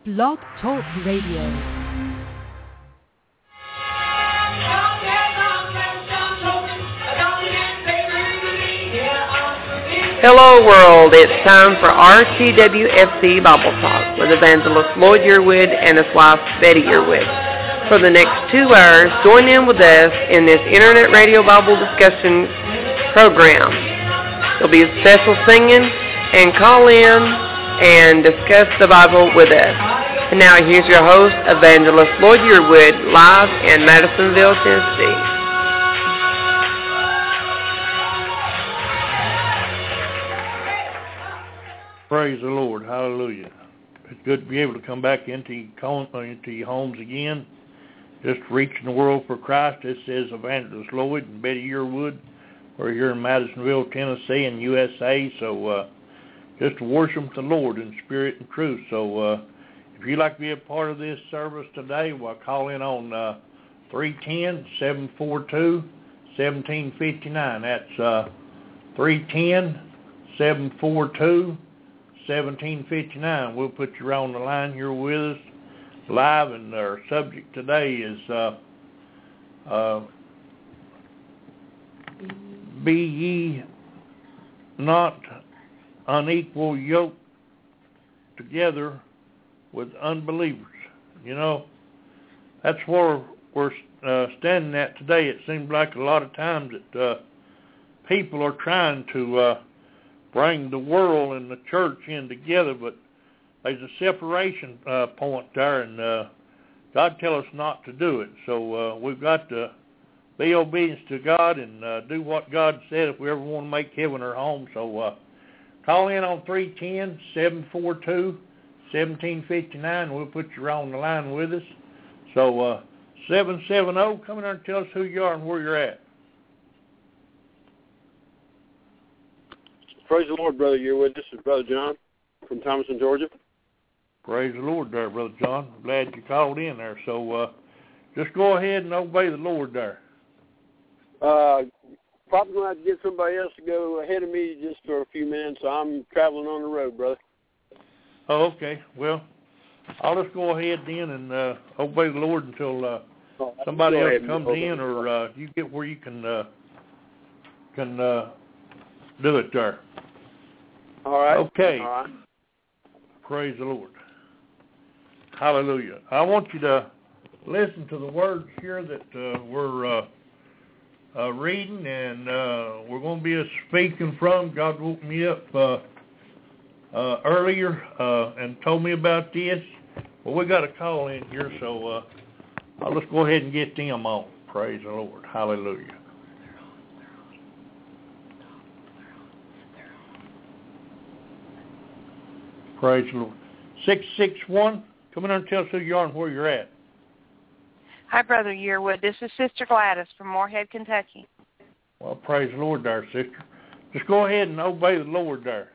Blog Talk Radio. Hello world, it's time for RTWFC Bible Talk with Evangelist Lloyd Yearwood and his wife Betty Yearwood. For the next 2 hours, join in with us in this Internet Radio Bible discussion program. There'll be a special singing and call in and discuss the Bible with us. And now here's your host, Evangelist Lloyd Yearwood, live in Madisonville, Tennessee. Praise the Lord. Hallelujah. It's good to be able to come back into your homes again, just reaching the world for Christ. This is Evangelist Lloyd and Betty Yearwood. We're here in Madisonville, Tennessee, and USA, so just to worship the Lord in spirit and truth. So if you'd like to be a part of this service today, well, call in on 310-742-1759. That's 310-742-1759. We'll put you on the line here with us live, and our subject today is be ye not unequal yoked together with unbelievers. You know, that's where we're standing at today. It seems like a lot of times that people are trying to bring the world and the church in together, but there's a separation point there, and God tells us not to do it. So we've got to be obedient to God and do what God said if we ever want to make heaven our home. So call in on 310-742-1759. We'll put you on the line with us. So 770, come in there and tell us who you are and where you're at. Praise the Lord, Brother Yearwood. This is Brother John from Thomaston, Georgia. Praise the Lord there, Brother John. I'm glad you called in there. So just go ahead and obey the Lord there. Probably going to have to get somebody else to go ahead of me just for a few minutes. So I'm traveling on the road, brother. Oh, okay. Well, I'll just go ahead then and obey the Lord until somebody else comes in, or you get where you can do it there. All right. Okay. All right. Praise the Lord. Hallelujah. I want you to listen to the words here that we're reading, and we're going to be speaking from. God woke me up earlier and told me about this. Well, we got a call in here, so I'll just go ahead and get them on. Praise the Lord. Hallelujah. Praise the Lord. 661, come in and tell us who you are and where you're at. Hi, Brother Yearwood. This is Sister Gladys from Moorhead, Kentucky. Well, praise the Lord there, sister. Just go ahead and obey the Lord there.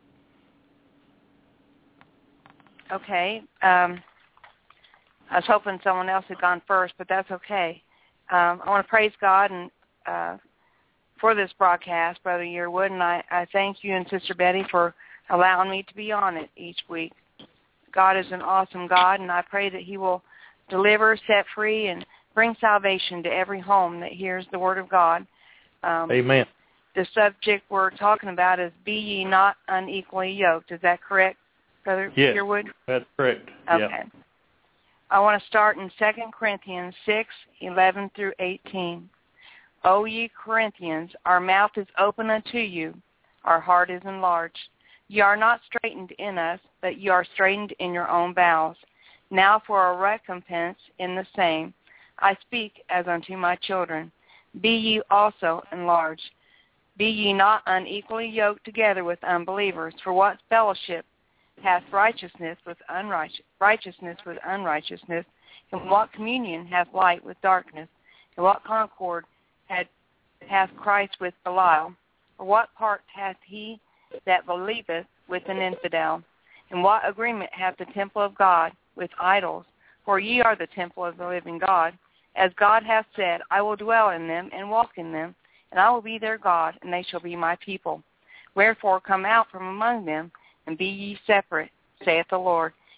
Okay. I was hoping someone else had gone first, but that's okay. I want to praise God and for this broadcast, Brother Yearwood, and I thank you and Sister Betty for allowing me to be on it each week. God is an awesome God, and I pray that He will deliver, set free, and bring salvation to every home that hears the Word of God. Amen. The subject we're talking about is be ye not unequally yoked. Is that correct, Brother Yearwood? Yes, that's correct. Okay. Yeah. I want to start in 2 Corinthians 6:11 through 18. O ye Corinthians, our mouth is open unto you, our heart is enlarged. Ye are not straitened in us, but ye are straitened in your own bowels. Now for a recompense in the same, I speak as unto my children. Be ye also enlarged. Be ye not unequally yoked together with unbelievers. For what fellowship hath righteousness with unrighteousness? And what communion hath light with darkness? And what concord hath Christ with Belial? Or what part hath he that believeth with an infidel? And what agreement hath the temple of God with idols? For ye are the temple of the living God. As God hath said, I will dwell in them and walk in them, and I will be their God, and they shall be my people. Wherefore come out from among them, and be ye separate, saith the Lord,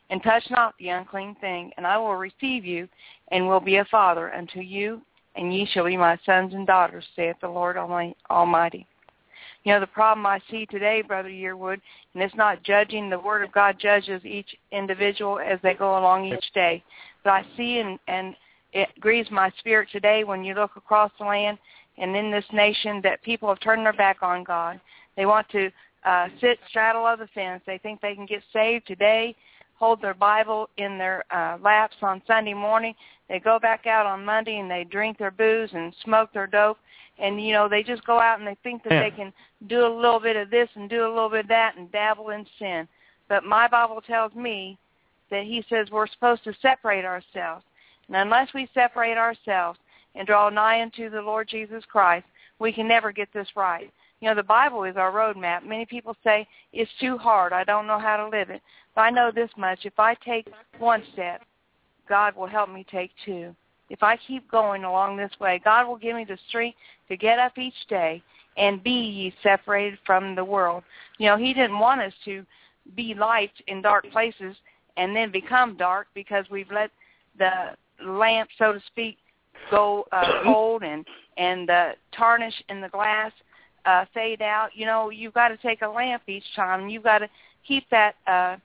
and touch not the unclean thing, and I will receive you, and will be a father unto you, and ye shall be my sons and daughters, saith the Lord Almighty. You know, the problem I see today, Brother Yearwood, and it's not judging, the Word of God judges each individual as they go along each day, but I see, and it grieves my spirit today when you look across the land and in this nation that people have turned their back on God. They want to straddle of the fence. They think they can get saved today, hold their Bible in their laps on Sunday morning. They go back out on Monday and they drink their booze and smoke their dope. And, you know, they just go out and they think that they can do a little bit of this and do a little bit of that and dabble in sin. But my Bible tells me that he says we're supposed to separate ourselves. And unless we separate ourselves and draw nigh unto the Lord Jesus Christ, we can never get this right. You know, the Bible is our roadmap. Many people say, it's too hard. I don't know how to live it. But I know this much. If I take one step, God will help me take two. If I keep going along this way, God will give me the strength to get up each day and be ye separated from the world. You know, he didn't want us to be lights in dark places and then become dark because we've let the lamp, so to speak, go cold and the tarnish in the glass fade out. You know, you've got to take a lamp each time. You've got to keep that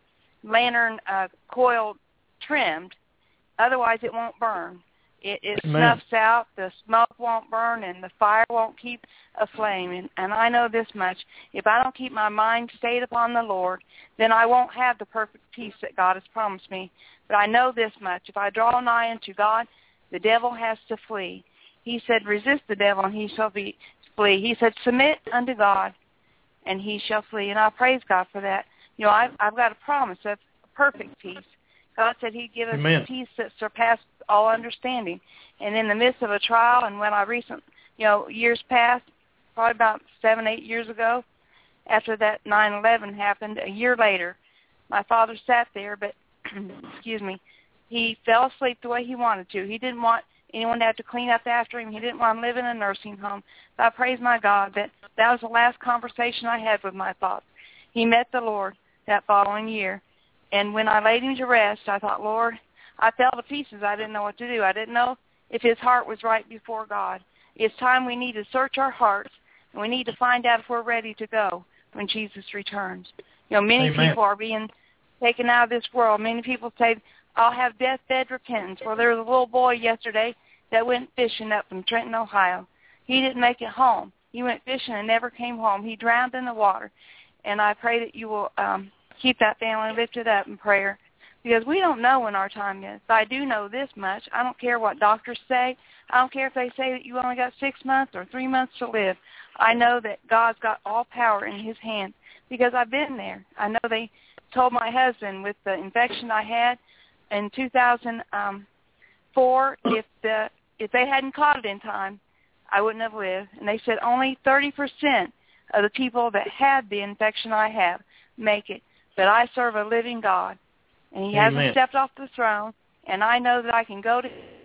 lantern coil trimmed. Otherwise, it won't burn. It snuffs out, the smoke won't burn, and the fire won't keep aflame. And I know this much. If I don't keep my mind stayed upon the Lord, then I won't have the perfect peace that God has promised me. But I know this much. If I draw nigh unto God, the devil has to flee. He said, resist the devil, and he shall flee. He said, submit unto God, and he shall flee. And I praise God for that. You know, I've got a promise of perfect peace. God said he'd give us a peace that surpassed all understanding. And in the midst of a trial, and when I recently, you know, years past, probably about 7-8 years ago, after that 9/11 happened, a year later, my father sat there, but, excuse me, he fell asleep the way he wanted to. He didn't want anyone to have to clean up after him. He didn't want to live in a nursing home. So I praise my God that that was the last conversation I had with my father. He met the Lord that following year. And when I laid him to rest, I thought, Lord, I fell to pieces. I didn't know what to do. I didn't know if his heart was right before God. It's time we need to search our hearts, and we need to find out if we're ready to go when Jesus returns. You know, many people are being taken out of this world. Many people say, I'll have deathbed repentance. Well, there was a little boy yesterday that went fishing up in Trenton, Ohio. He didn't make it home. He went fishing and never came home. He drowned in the water. And I pray that you will keep that family lifted up in prayer, because we don't know when our time is. But I do know this much. I don't care what doctors say. I don't care if they say that you only got 6 months or 3 months to live. I know that God's got all power in his hands because I've been there. I know they told my husband with the infection I had in 2004, if they hadn't caught it in time, I wouldn't have lived. And they said only 30% of the people that had the infection I have make it. But I serve a living God, and he hasn't stepped off the throne, and I know that I can go to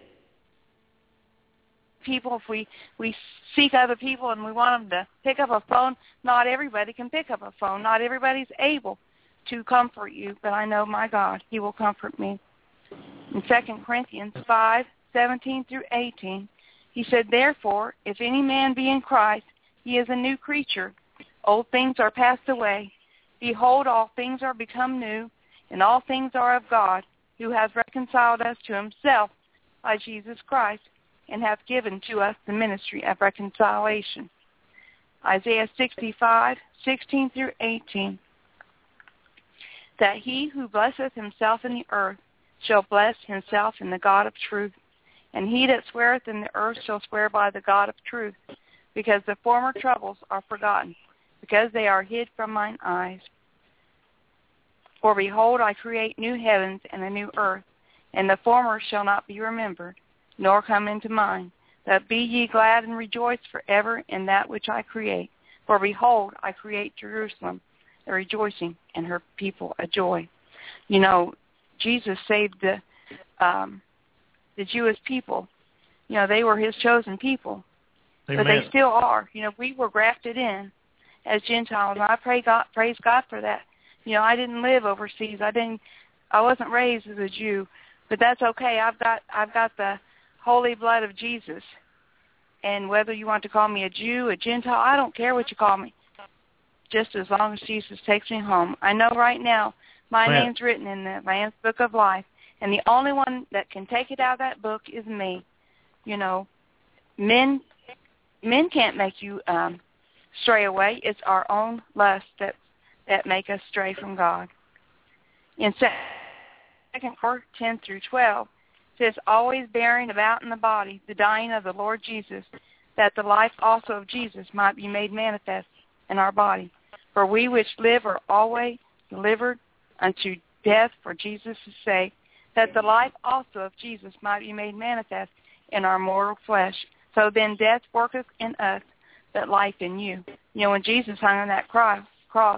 people. If we seek other people and we want them to pick up a phone, not everybody can pick up a phone. Not everybody's able to comfort you, but I know my God, he will comfort me. In 2 Corinthians 5:17-18, he said, therefore, if any man be in Christ, he is a new creature. Old things are passed away. Behold, all things are become new, and all things are of God, who has reconciled us to himself by Jesus Christ, and hath given to us the ministry of reconciliation. Isaiah 65:16-18, that he who blesseth himself in the earth shall bless himself in the God of truth, and he that sweareth in the earth shall swear by the God of truth, because the former troubles are forgotten, because they are hid from mine eyes. For behold, I create new heavens and a new earth, and the former shall not be remembered, nor come into mind. But be ye glad and rejoice forever in that which I create. For behold, I create Jerusalem a rejoicing, and her people a joy. You know, Jesus saved the Jewish people. You know, they were his chosen people. Amen. But they still are. You know, we were grafted in as Gentiles, and I praise God for that. You know, I didn't live overseas. I didn't I wasn't raised as a Jew, but that's okay. I've got the holy blood of Jesus. And whether you want to call me a Jew, a Gentile, I don't care what you call me, just as long as Jesus takes me home. I know right now my name's written in the Lamb's Book of Life, and the only one that can take it out of that book is me. You know, men can't make you stray away. It's our own lust that make us stray from God. In 2 Corinthians 10 through 12, it says, always bearing about in the body the dying of the Lord Jesus, that the life also of Jesus might be made manifest in our body. For we which live are always delivered unto death for Jesus' sake, that the life also of Jesus might be made manifest in our mortal flesh. So then death worketh in us, but life in you. You know, when Jesus hung on that cross,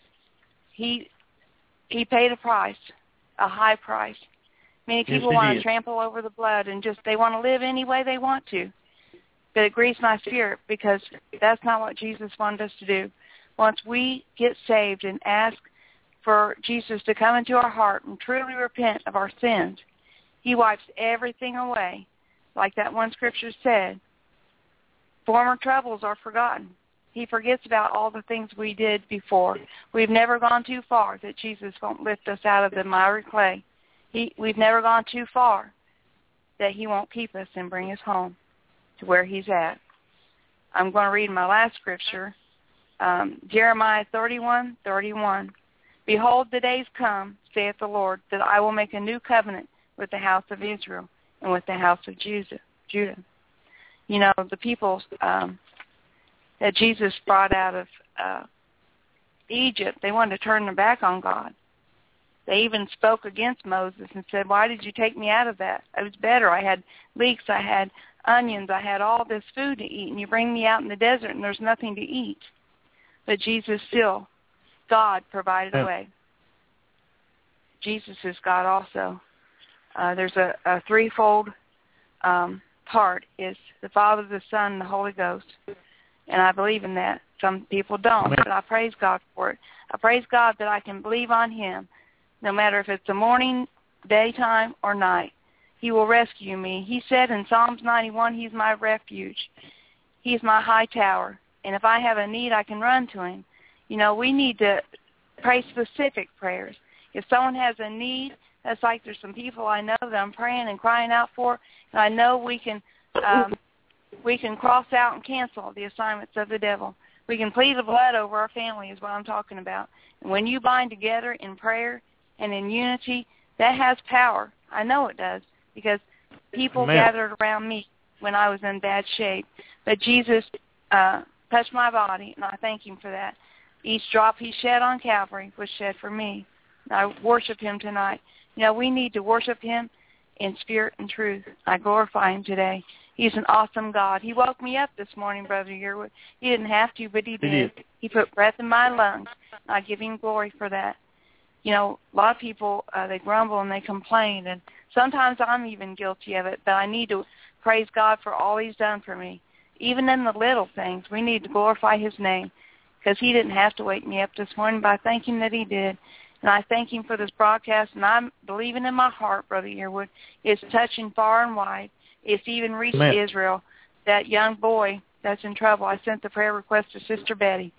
he paid a price, a high price. Many people want to trample over the blood and they want to live any way they want to. But it grieves my spirit because that's not what Jesus wanted us to do. Once we get saved and ask for Jesus to come into our heart and truly repent of our sins, he wipes everything away. Like that one scripture said, former troubles are forgotten. He forgets about all the things we did before. We've never gone too far that Jesus won't lift us out of the miry clay. We've never gone too far that he won't keep us and bring us home to where he's at. I'm going to read my last scripture, Jeremiah 31:31. Behold, the days come, saith the Lord, that I will make a new covenant with the house of Israel and with the house of Judah. You know, the people that Jesus brought out of Egypt, they wanted to turn their back on God. They even spoke against Moses and said, why did you take me out of that? It was better. I had leeks, I had onions, I had all this food to eat, and you bring me out in the desert and there's nothing to eat. But Jesus still, God provided a way. Jesus is God also. There's a threefold part. Is the Father, the Son, and the Holy Ghost. And I believe in that. Some people don't, but I praise God for it. I praise God that I can believe on him, no matter if it's the morning, daytime, or night. He will rescue me. He said in Psalms 91, he's my refuge. He's my high tower. And if I have a need, I can run to him. You know, we need to pray specific prayers. If someone has a need, that's like there's some people I know that I'm praying and crying out for, and I know we can cross out and cancel the assignments of the devil. We can plead the blood over our family is what I'm talking about. And when you bind together in prayer and in unity, that has power. I know it does because people gathered around me when I was in bad shape. But Jesus touched my body, and I thank him for that. Each drop he shed on Calvary was shed for me. And I worship him tonight. You know, we need to worship him in spirit and truth. I glorify him today. He's an awesome God. He woke me up this morning, Brother Yearwood. He didn't have to, but he did. He put breath in my lungs. I give him glory for that. You know, a lot of people, they grumble and they complain, and sometimes I'm even guilty of it, but I need to praise God for all he's done for me. Even in the little things, we need to glorify his name because he didn't have to wake me up this morning, but I thank him that he did. And I thank him for this broadcast, and I'm believing in my heart, Brother Yearwood, it's touching far and wide. It's even reached Israel. That young boy that's in trouble, I sent the prayer request to Sister Betty.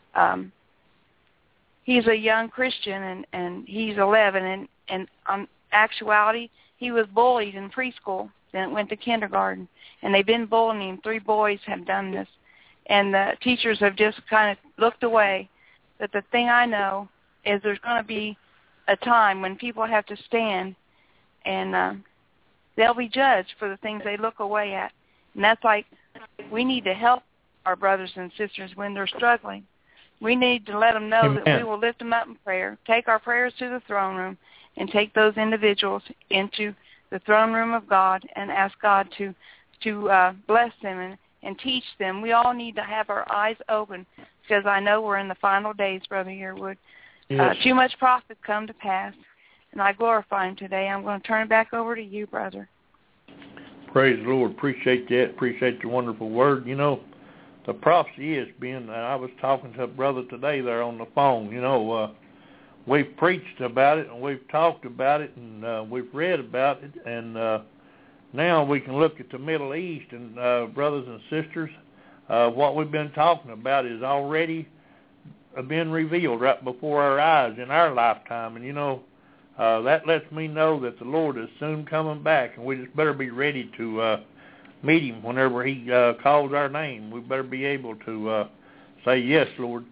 He's a young Christian, and he's 11, and on actuality, he was bullied in preschool, then went to kindergarten, and they've been bullying him. 3 boys have done this, and the teachers have just kind of looked away. But the thing I know is there's going to be a time when people have to stand, and they'll be judged for the things they look away at. And that's like we need to help our brothers and sisters when they're struggling. We need to let them know that we will lift them up in prayer, take our prayers to the throne room, and take those individuals into the throne room of God and ask God to bless them and teach them. We all need to have our eyes open because I know we're in the final days, Brother Yearwood. Yes. Too much prophet come to pass, and I glorify him today. I'm going to turn it back over to you, brother. Praise the Lord. Appreciate that. Appreciate your wonderful word. You know, the prophecy is being, I was talking to a brother today there on the phone, you know, we've preached about it, and we've talked about it, and we've read about it, and now we can look at the Middle East, and brothers and sisters, what we've been talking about is already been revealed right before our eyes in our lifetime, and that lets me know that the Lord is soon coming back, and we just better be ready to meet Him whenever He calls our name. We better be able to say, yes, Lord.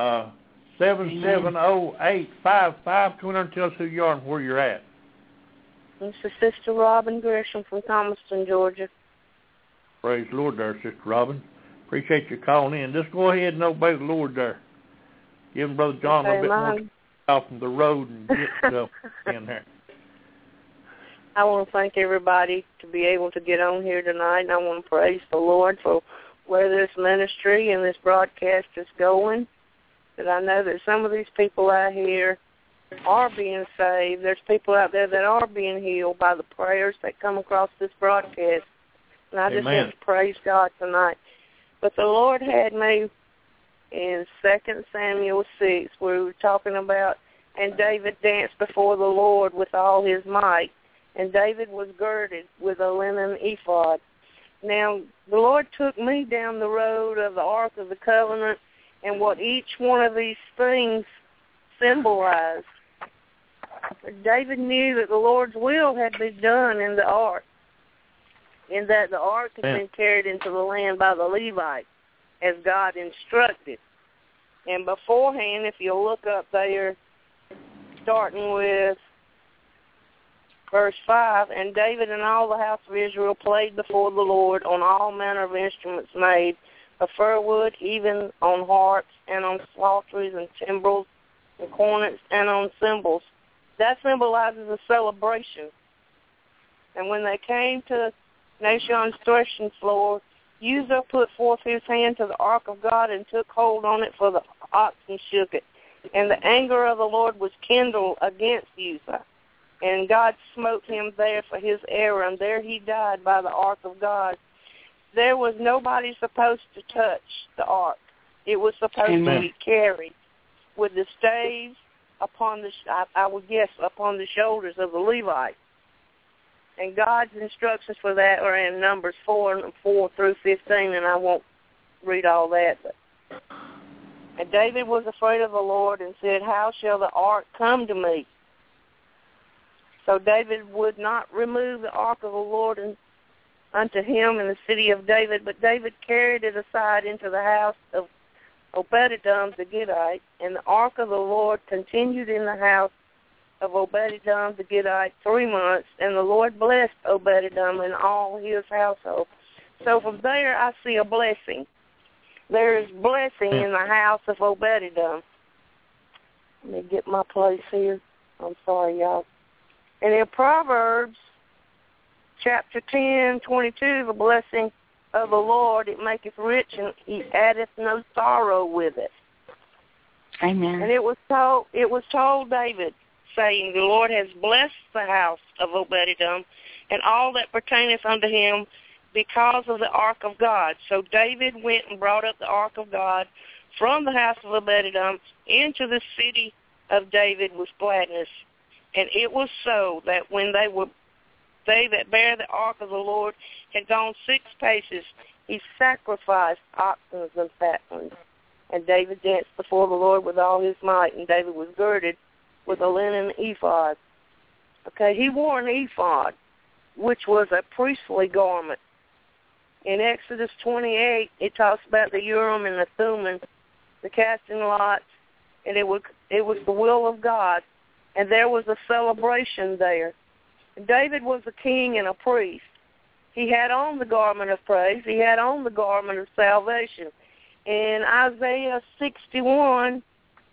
770-855. Come on and tell us who you are and where you're at. This is Sister Robin Gresham from Thomaston, Georgia. Praise the Lord there, Sister Robin. Appreciate you calling in. Just go ahead and obey the Lord there. Give him Brother John a bit more off from the road and get stuff in there. I want to thank everybody to be able to get on here tonight, and I want to praise the Lord for where this ministry and this broadcast is going. That I know that some of these people out here are being saved. There's people out there that are being healed by the prayers that come across this broadcast. And I just want to praise God tonight. But the Lord had me in 2 Samuel 6, where we were talking about, and David danced before the Lord with all his might. And David was girded with a linen ephod. Now, the Lord took me down the road of the Ark of the Covenant and what each one of these things symbolized. David knew that the Lord's will had been done in the ark, and that the ark had been carried into the land by the Levites, as God instructed. And beforehand, if you look up there, starting with verse 5, and David and all the house of Israel played before the Lord on all manner of instruments made of fir wood, even on harps and on psalteries and timbrels and cornets and on cymbals. That symbolizes a celebration. And when they came to Nashon's threshing floor, Uzzah put forth his hand to the ark of God and took hold on it, for the oxen shook it. And the anger of the Lord was kindled against Uzzah. And God smote him there for his error, and there he died by the ark of God. There was nobody supposed to touch the ark. It was supposed to be carried with the staves upon the, I would guess, upon the shoulders of the Levites. And God's instructions for that are in Numbers 4 through 15, and I won't read all that. And David was afraid of the Lord and said, how shall the ark come to me? So David would not remove the ark of the Lord unto him in the city of David, but David carried it aside into the house of Obed-Edom the Gittite, and the ark of the Lord continued in the house of Obed-Edom the Gittite 3 months, and the Lord blessed Obed-Edom and all his household. So from there I see a blessing. There is blessing in the house of Obed-Edom. Let me get my place here. I'm sorry, y'all. And in Proverbs chapter 10:22, the blessing of the Lord, it maketh rich, and he addeth no sorrow with it. Amen. And it was told David, saying, the Lord has blessed the house of Obed-Edom and all that pertaineth unto him because of the ark of God. So David went and brought up the ark of God from the house of Obed-Edom into the city of David with gladness. And it was so that when they that bear the ark of the Lord had gone 6 paces, he sacrificed oxen and fatlings. And David danced before the Lord with all his might, and David was girded with a linen ephod. Okay, he wore an ephod, which was a priestly garment. In Exodus 28, it talks about the Urim and the Thummim, the casting lots, and it was the will of God, and there was a celebration there. David was a king and a priest. He had on the garment of praise. He had on the garment of salvation. In Isaiah 61,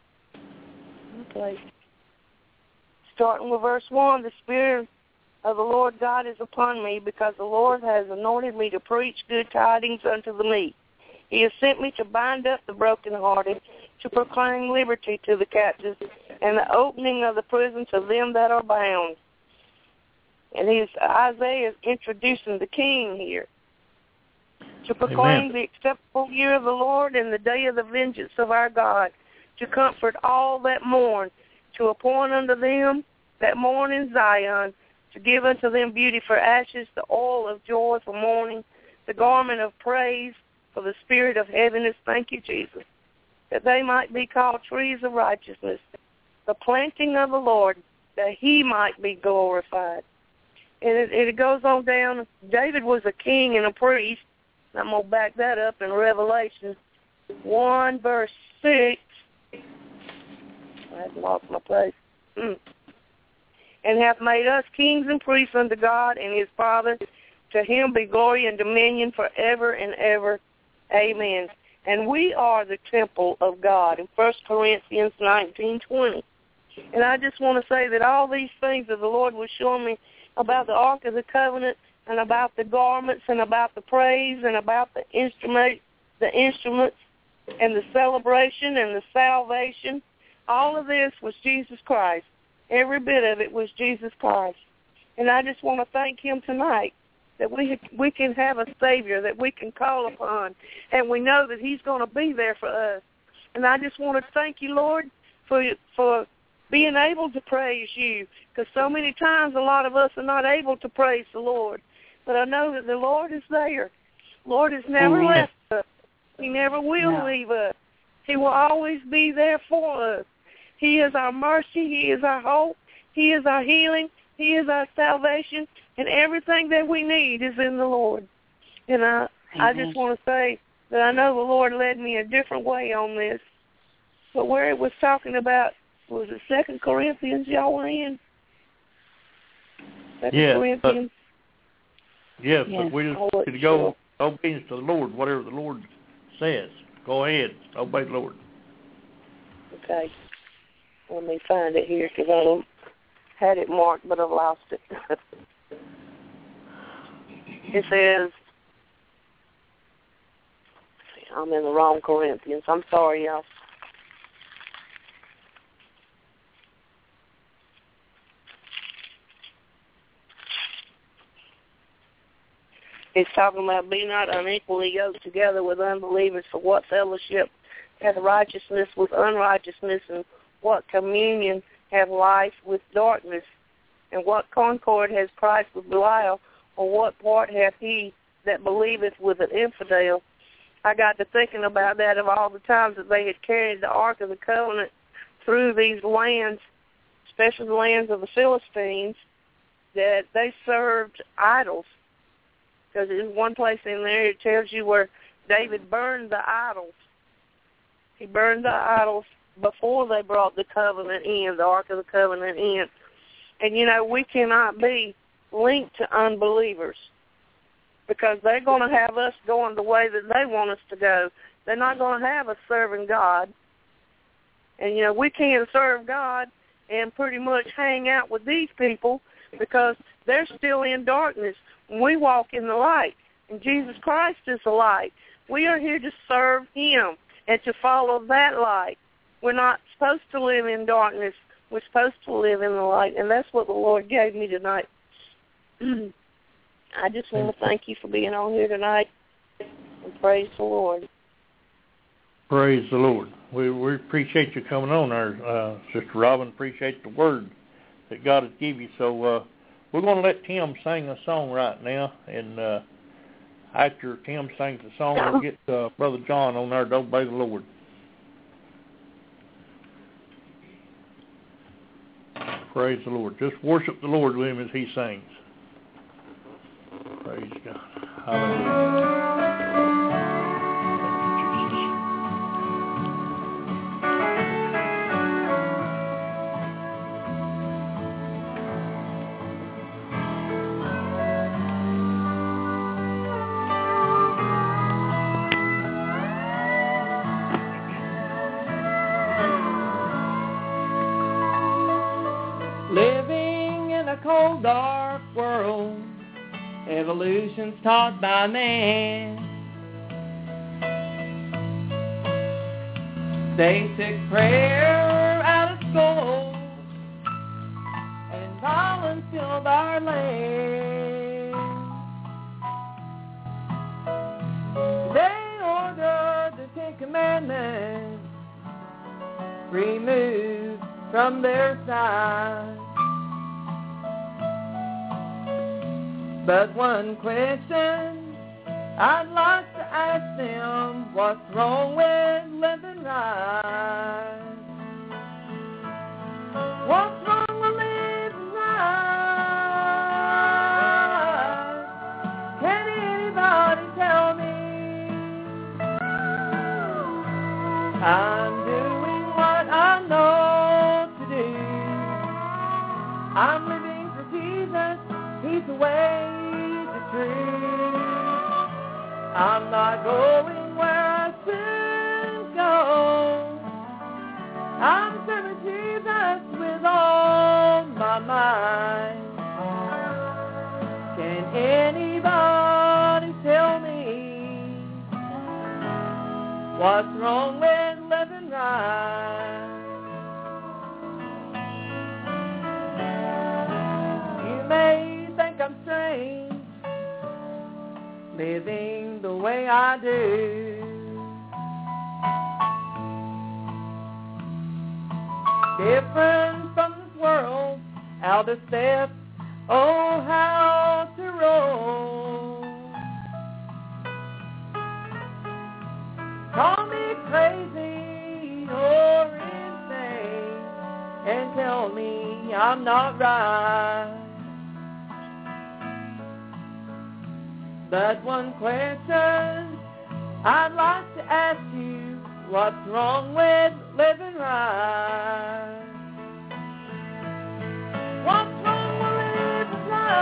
starting with verse 1, the Spirit of the Lord God is upon me, because the Lord has anointed me to preach good tidings unto the meek. He has sent me to bind up the brokenhearted, to proclaim liberty to the captives, and the opening of the prison to them that are bound. And Isaiah is introducing the king here. To proclaim the acceptable year of the Lord and the day of the vengeance of our God, to comfort all that mourn, to appoint unto them that mourn in Zion, to give unto them beauty for ashes, the oil of joy for mourning, the garment of praise for the spirit of heaviness. Thank you, Jesus. That they might be called trees of righteousness, the planting of the Lord, that he might be glorified. And it goes on down. David was a king and a priest. I'm going to back that up in Revelation 1, verse 6. I had lost my place. And hath made us kings and priests unto God and his Father. To him be glory and dominion forever and ever. Amen. And we are the temple of God in 1 Corinthians 19:20. And I just want to say that all these things that the Lord was showing me about the Ark of the Covenant and about the garments and about the praise and about the instruments and the celebration and the salvation, all of this was Jesus Christ. Every bit of it was Jesus Christ. And I just want to thank him tonight that we can have a Savior that we can call upon, and we know that he's going to be there for us. And I just want to thank you, Lord, for being able to praise you, because so many times a lot of us are not able to praise the Lord. But I know that the Lord is there. Lord has never left us. He never will leave us. He will always be there for us. He is our mercy. He is our hope. He is our healing. He is our salvation. And everything that we need is in the Lord. And I just want to say that I know the Lord led me a different way on this. But where it was talking about, was it 2 Corinthians y'all were in? 2 Corinthians? Yes, but we just need to go obedience to the Lord, whatever the Lord says. Go ahead, obey the Lord. Okay. Let me find it here, because I had it marked, but I've lost it. It says, I'm in the wrong Corinthians. I'm sorry, y'all. It's talking about, be not unequally yoked together with unbelievers, for what fellowship hath righteousness with unrighteousness, and what communion hath light with darkness, and what concord has Christ with Belial, or what part hath he that believeth with an infidel? I got to thinking about that, of all the times that they had carried the Ark of the Covenant through these lands, especially the lands of the Philistines, that they served idols. Because there's one place in there it tells you where David burned the idols. He burned the idols before they brought the covenant in, the Ark of the Covenant in. And, you know, we cannot be linked to unbelievers, because they're going to have us going the way that they want us to go. They're not going to have us serving God. And, you know, we can't serve God and pretty much hang out with these people, because they're still in darkness. We walk in the light, and Jesus Christ is the light. We are here to serve him and to follow that light. We're not supposed to live in darkness. We're supposed to live in the light, and that's what the Lord gave me tonight. I just want to thank you for being on here tonight, and praise the Lord. Praise the Lord. We appreciate you coming on there, Sister Robin. Appreciate the word that God has given you. So we're going to let Tim sing a song right now, and after Tim sings the song, we'll get Brother John on there to obey the Lord. Praise the Lord. Just worship the Lord with him as he sings. Praise God. Hallelujah. Living in a cold, dark world, evolution's taught by man. Basic prayer out of school, and violence filled our land. They ordered the Ten Commandments removed from their side. But one question I'd like to ask them, what's wrong with living right? What's wrong with living right? Can anybody tell me? I'm doing what I know to do. I'm living for Jesus. He's the way, the truth. I'm not going where I should go. I'm serving Jesus with all my mind. Can anybody tell me what's wrong with living right? You may think I'm strange, living the way I do. Different from this world, how to step, oh, how to roll. Call me crazy or insane and tell me I'm not right. But one question I'd like to ask you, what's wrong with living right? What's wrong with living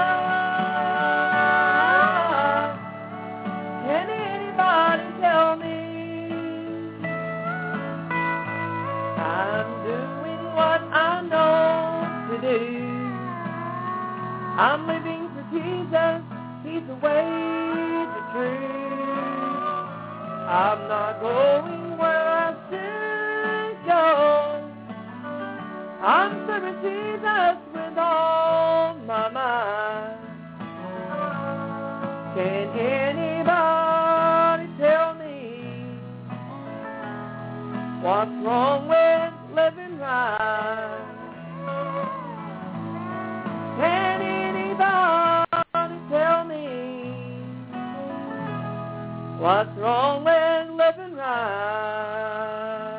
right? Can anybody tell me? I'm doing what I know to do. I'm living for Jesus. He's the way, the truth. I'm not going where I should go. I'm serving Jesus with all my mind. Can anybody tell me what's wrong with living right? Can anybody tell me what's wrong with living right?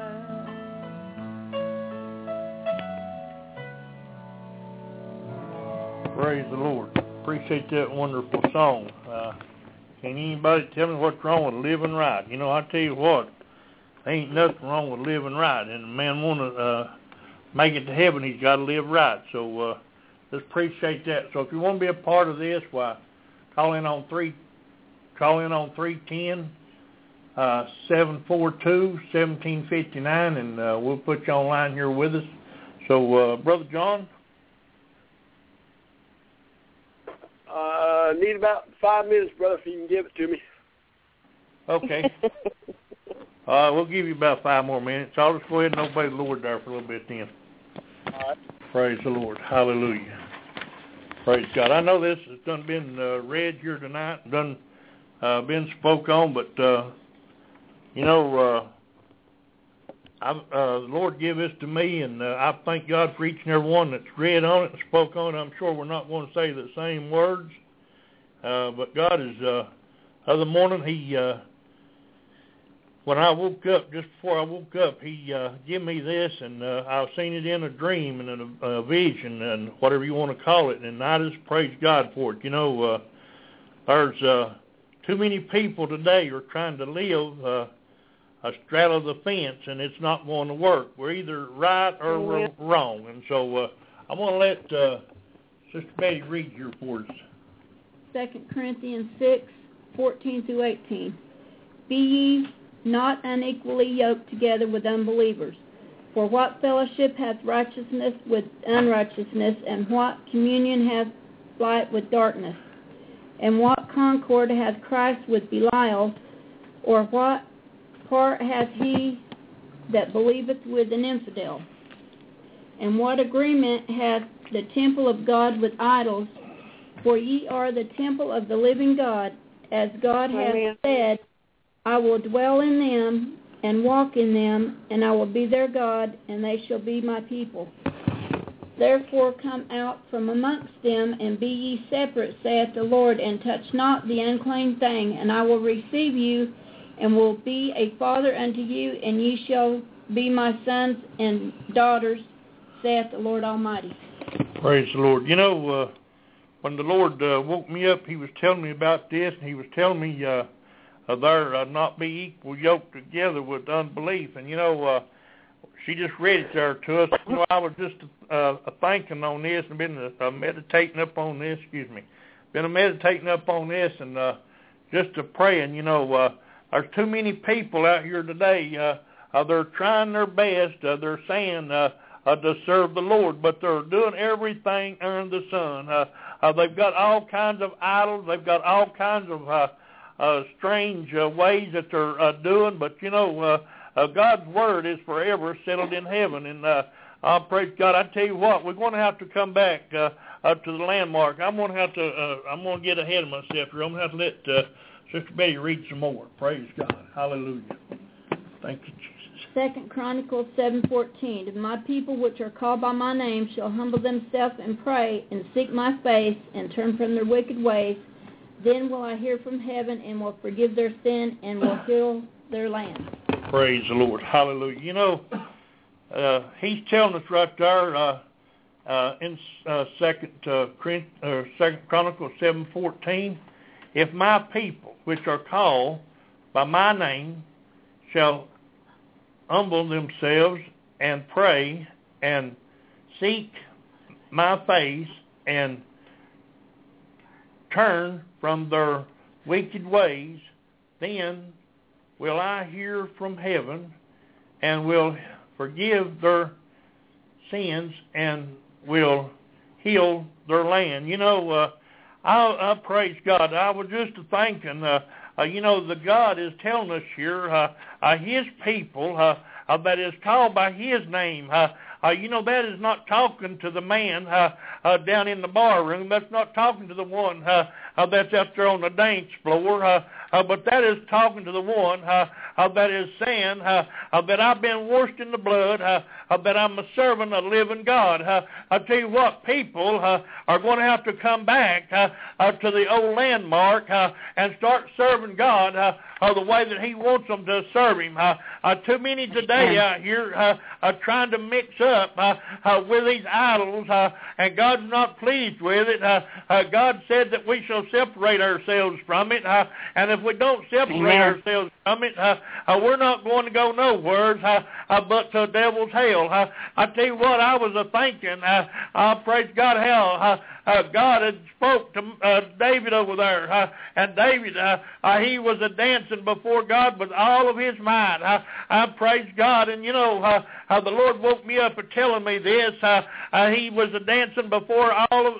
Praise the Lord. Appreciate that wonderful song. Can anybody tell me what's wrong with living right? You know, I tell you what, there ain't nothing wrong with living right. And a man want to make it to heaven, he's got to live right. So just appreciate that. So if you want to be a part of this, why, call in on 310-742-1759, and we'll put you online here with us. So, Brother John? Need about 5 minutes, brother, if you can give it to me. Okay. We'll give you about 5 more minutes. I'll just go ahead and obey the Lord there for a little bit then. All right. Praise the Lord. Hallelujah. Praise God. I know this has done been read here tonight, done been spoke on, but you know, the Lord gave this to me, and I thank God for each and every one that's read on it and spoke on it. I'm sure we're not going to say the same words, but God is. Other morning, when I woke up, just before I woke up, He gave me this, and I've seen it in a dream and in a vision and whatever you want to call it, and I just praise God for it. You know, there's too many people today are trying to live straddle the fence, and it's not going to work. We're either right or we're wrong. And so I'm going to let Sister Betty read here for us. 2 Corinthians 6:14-18. Be ye not unequally yoked together with unbelievers. For what fellowship hath righteousness with unrighteousness, and what communion hath light with darkness? And what concord hath Christ with Belial? Or what part hath he that believeth with an infidel? And what agreement hath the temple of God with idols? For ye are the temple of the living God, as God hath said, I will dwell in them, and walk in them, and I will be their God, and they shall be my people. Therefore come out from amongst them, and be ye separate, saith the Lord, and touch not the unclean thing, and I will receive you, and will be a father unto you, and ye shall be my sons and daughters, saith the Lord Almighty. Praise the Lord. You know, when the Lord woke me up, he was telling me about this, and he was telling me there not be equal yoked together with unbelief. And, you know, she just read it there to us. You know, I was just thinking on this and been meditating up on this, been meditating up on this and just praying, you know, there's too many people out here today. They're trying their best. They're saying to serve the Lord, but they're doing everything under the sun. They've got all kinds of idols. They've got all kinds of strange ways that they're doing. But, you know, God's word is forever settled in heaven. And praise God. I tell you what, we're going to have to come back to the landmark. I'm going to get ahead of myself here. I'm going to have to let Sister Betty read some more. Praise God. Hallelujah. Thank you, Jesus. 2 Chronicles 7:14. If my people which are called by my name shall humble themselves and pray and seek my face and turn from their wicked ways, then will I hear from heaven and will forgive their sin and will heal their land. Praise the Lord. Hallelujah. You know, he's telling us right there in 2 Chronicles 7:14, if my people which are called by my name shall humble themselves and pray and seek my face and turn from their wicked ways, then will I hear from heaven and will forgive their sins and will heal their land. You know, I praise God. I was just thinking, you know, the God is telling us here, his people that is called by his name. You know, that is not talking to the man down in the bar room. That's not talking to the one that's out there on the dance floor. But that is talking to the one that is saying that I've been washed in the blood, that I'm a servant of the living God. I tell you what, people are going to have to come back to the old landmark and start serving God the way that he wants them to serve him. Too many today out here are trying to mix up with these idols, and God's not pleased with it. God said that we shall separate ourselves from it, and if we don't separate ourselves from it, we're not going to go nowhere but to the devil's hell. I tell you what, I was thinking, praise God, how God had spoke to David over there, and David, he was dancing before God with all of his might. I praise God, and you know how the Lord woke me up and telling me this. He was dancing before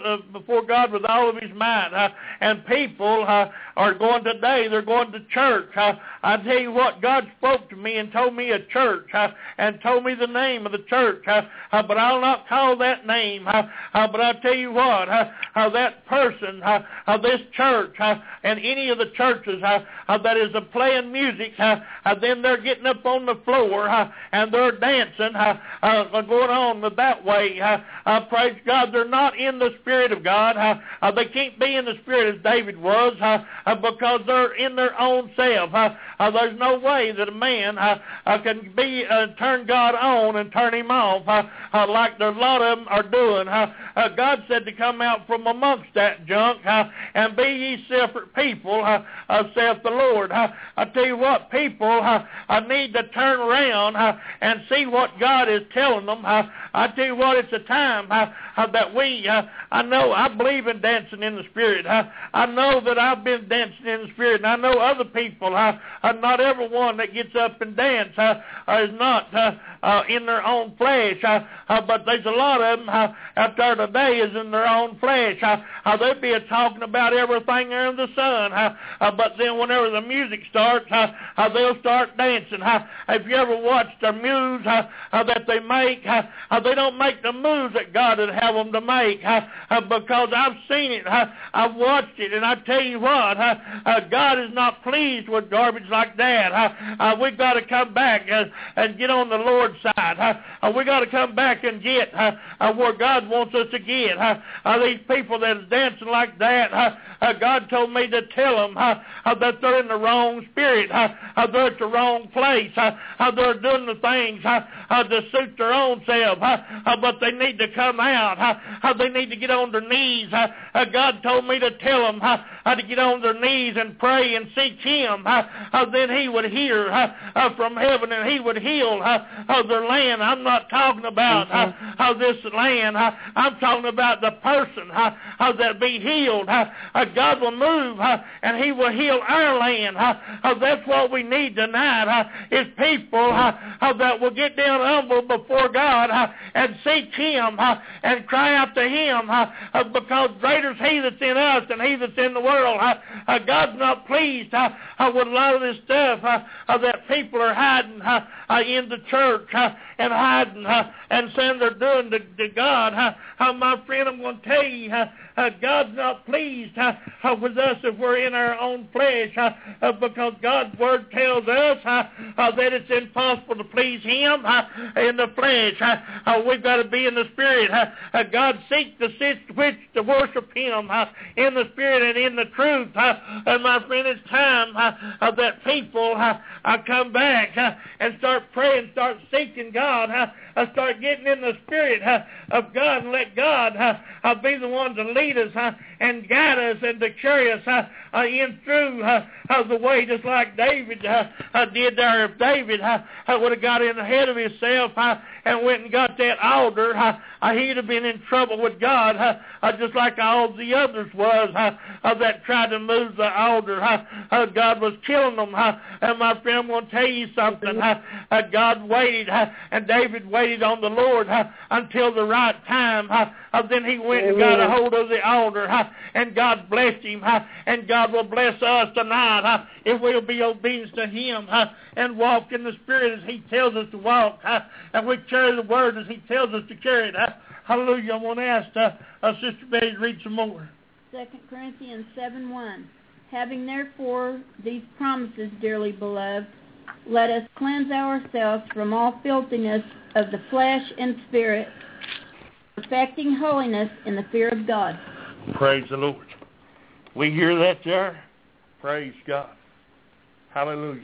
God with all of his might, and people are going today. They're going to church. I tell you what, God spoke to me and told me a church, and told me the name of the church, but I'll not call that name. But I tell you what, that person, this church, and any of the churches that is playing music, then they're getting up on the floor and they're dancing, going on that way. Praise God, they're not in the Spirit of God. They can't be in the Spirit as David was, because they're in their own self. There's no way that a man can be turn God on and turn him off like a lot of them are doing. God said to come out from amongst that junk and be ye separate people, saith the Lord. I tell you what, people need to turn around and see what God is telling them. I tell you what, it's a time that I believe in dancing in the Spirit. I know that I've been dancing in the Spirit, and I know other people, not everyone that gets up and dance is not in their own flesh, but there's a lot of them out there to today is in their own flesh. How they be talking about everything under the sun. But then whenever the music starts, how they'll start dancing. Have you ever watched their moves that they make? How they don't make the moves that God would have them to make. Because I've seen it. I've watched it. And I tell you what, God is not pleased with garbage like that. We've got to come back and get on the Lord's side. We've got to come back and get where God wants us to get. These people that is dancing like that, God told me to tell them that they're in the wrong spirit. They're at the wrong place. They're doing the things to suit their own self. But they need to come out. They need to get on their knees. God told me to tell them how to get on their knees and pray and seek Him. Then He would hear from heaven and He would heal their land. I'm not talking about this land. I'm talking about the person that be healed. God will move and He will heal our land. That's what we need tonight is people that will get down humble before God and seek Him and cry out to Him because greater is He that's in us than he that's in the world. God's not pleased with a lot of this stuff that people are hiding in the church and hiding and saying they're doing to God. My friend, I'm going to tell you, God's not pleased with us if we're in our own flesh because God's Word tells us that it's impossible to please Him in the flesh. We've got to be in the Spirit. God seeks to worship Him in the Spirit and in the truth. And my friend, it's time that people come back and start praying, start seeking God, start getting in the Spirit of God and let God be the one to lead us and guide us and to carry us in through the way, just like David did there. If David would have got in ahead of himself and went and got that altar, he'd have been in trouble with God, just like all the others was that tried to move the altar. God was killing them. And my friend, I'm going to tell you something. God waited, and David waited on the Lord until the right time. Then he went and got a hold of the altar, and God blessed him. And God will bless us tonight if we'll be obedient to Him and walk in the Spirit as He tells us to walk, and we carry the Word as He tells us to carry it. Hallelujah. I want to ask Sister Betty to read some more. 2 Corinthians 7:1. Having therefore these promises, dearly beloved, let us cleanse ourselves from all filthiness of the flesh and spirit, perfecting holiness in the fear of God. Praise the Lord. We hear that there? Praise God. Hallelujah.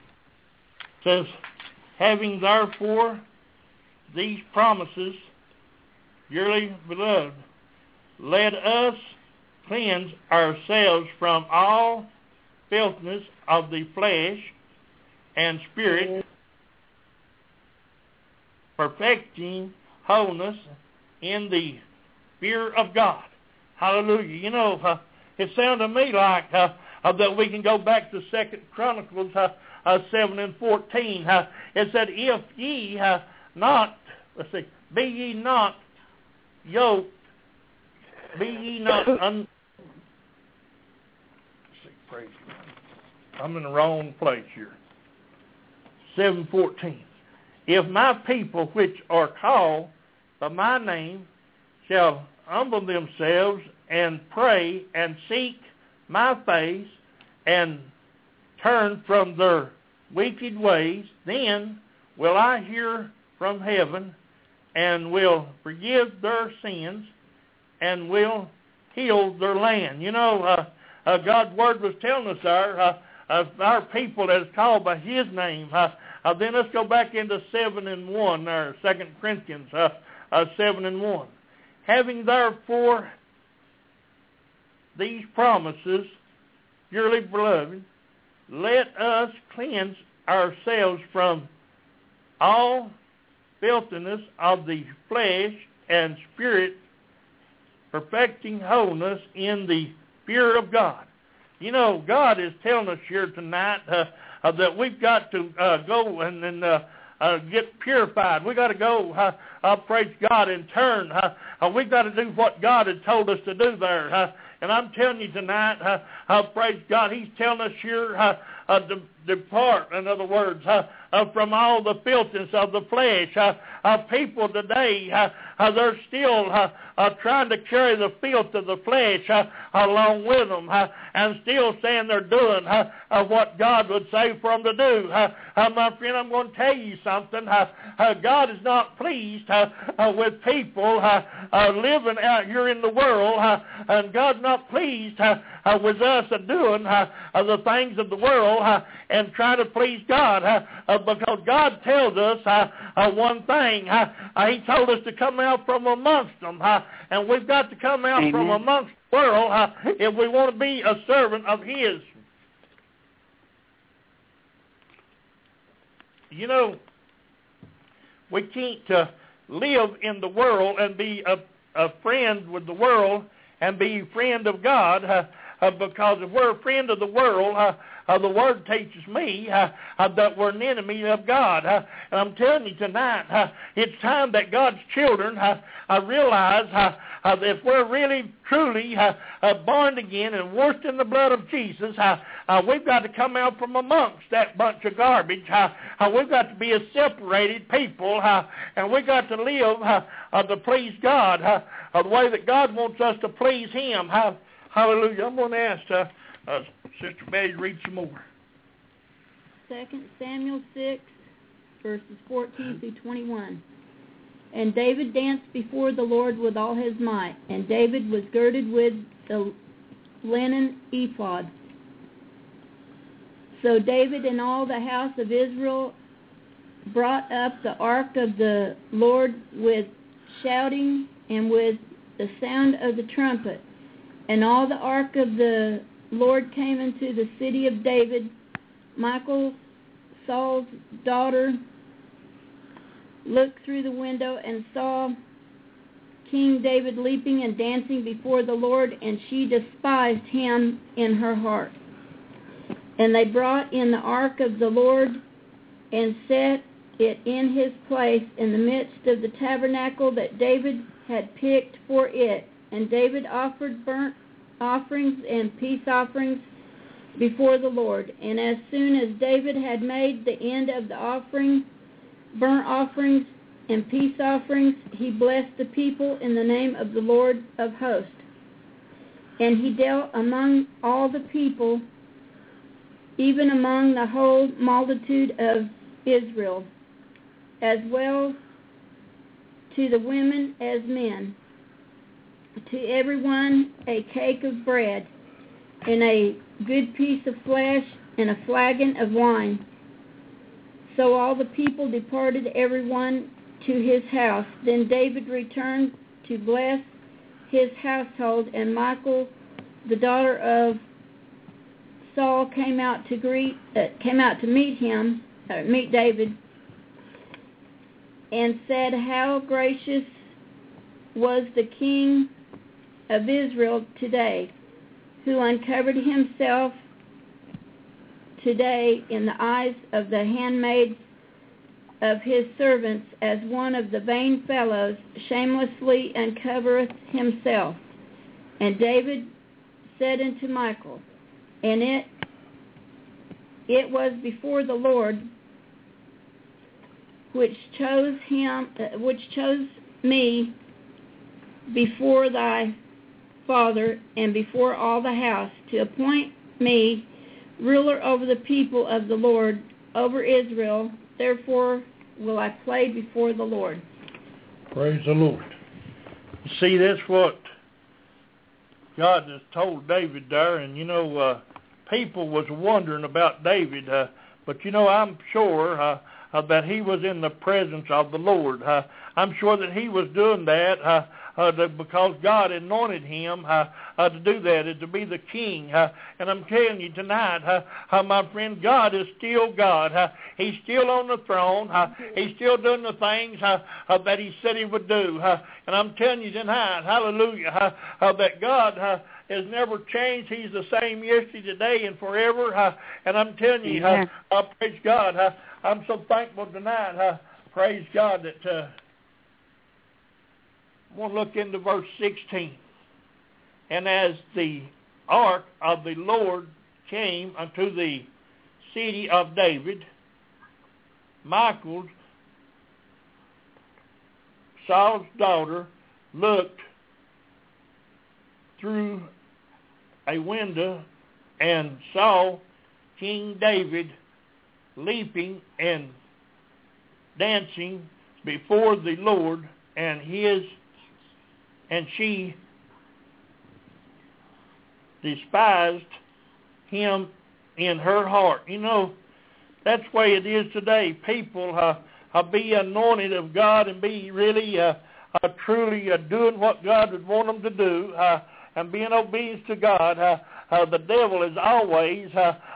It says, having therefore these promises, dearly beloved, let us cleanse ourselves from all filthiness of the flesh and spirit, perfecting wholeness in the fear of God. Hallelujah. You know, it sounded to me like that we can go back to 2 Chronicles 7:14. It said, if ye not, be ye not yoked, be ye not praise God. I'm in the wrong place here. 7:14. If my people which are called by my name shall humble themselves and pray and seek my face and turn from their wicked ways, then will I hear from heaven and will forgive their sins and will heal their land. You know, God's Word was telling us our people that is called by His name. Then let's go back into 7:1 there, 2 Corinthians 7:1. Having therefore these promises, dearly beloved, let us cleanse ourselves from all filthiness of the flesh and spirit, perfecting wholeness in the fear of God. You know, God is telling us here tonight that we've got to go and get purified. We got to go, praise God, in turn. We got to do what God has told us to do there. And I'm telling you tonight, praise God, He's telling us here to depart, in other words, from all the filthiness of the flesh. People today, they're still trying to carry the filth of the flesh along with them, and still saying they're doing what God would say for them to do. My friend, I'm going to tell you something. God is not pleased with people living out here in the world, and God's not pleased with us doing the things of the world and trying to please God, because God tells us one thing. He told us to come out from amongst them, and we've got to come out from amongst the world if we want to be a servant of His. You know, we can't live in the world and be a friend with the world and be a friend of God, because if we're a friend of the world, the Word teaches me that we're an enemy of God. And I'm telling you tonight, it's time that God's children realize that if we're really, truly born again and washed in the blood of Jesus, we've got to come out from amongst that bunch of garbage. We've got to be a separated people, and we've got to live to please God, the way that God wants us to please Him. Hallelujah. I'm going to ask Sister Betty to read some more. 2 Samuel 6, verses 14 through 21. And David danced before the Lord with all his might, and David was girded with the linen ephod. So David and all the house of Israel brought up the ark of the Lord with shouting and with the sound of the trumpet. And all the ark of the Lord came into the city of David. Michal, Saul's daughter, looked through the window and saw King David leaping and dancing before the Lord, and she despised him in her heart. And they brought in the ark of the Lord and set it in his place in the midst of the tabernacle that David had picked for it. And David offered burnt offerings and peace offerings before the Lord. And as soon as David had made the end of the offering, burnt offerings and peace offerings, he blessed the people in the name of the Lord of hosts. And he dealt among all the people, even among the whole multitude of Israel, as well to the women as men, to everyone a cake of bread, and a good piece of flesh, and a flagon of wine. So all the people departed, everyone to his house. Then David returned to bless his household, and Michal, the daughter of Saul, came out to meet David, and said, "How gracious was the king of Israel today, who uncovered himself today in the eyes of the handmaids of his servants, as one of the vain fellows shamelessly uncovereth himself." And David said unto Michal, and it was before the Lord, which chose me before thy father and before all the house, to appoint me ruler over the people of the Lord, over Israel. Therefore will I play before the Lord. Praise the Lord. See, that's what God has told David there, and people was wondering about David, but I'm sure that he was in the presence of the Lord. I'm sure that he was doing that because God anointed him to do that, to be the king. And I'm telling you tonight, my friend, God is still God. He's still on the throne. He's still doing the things that he said he would do. And I'm telling you tonight, hallelujah, that God has never changed. He's the same yesterday, today, and forever. And I'm telling you, praise God. I'm so thankful tonight. Praise God that I want to look into verse 16. And as the ark of the Lord came unto the city of David, Michal, Saul's daughter, looked through a window and saw King David leaping and dancing before the Lord, and she despised him in her heart. You know, that's the way it is today. People be anointed of God and be really truly doing what God would want them to do and being obedient to God. The devil is always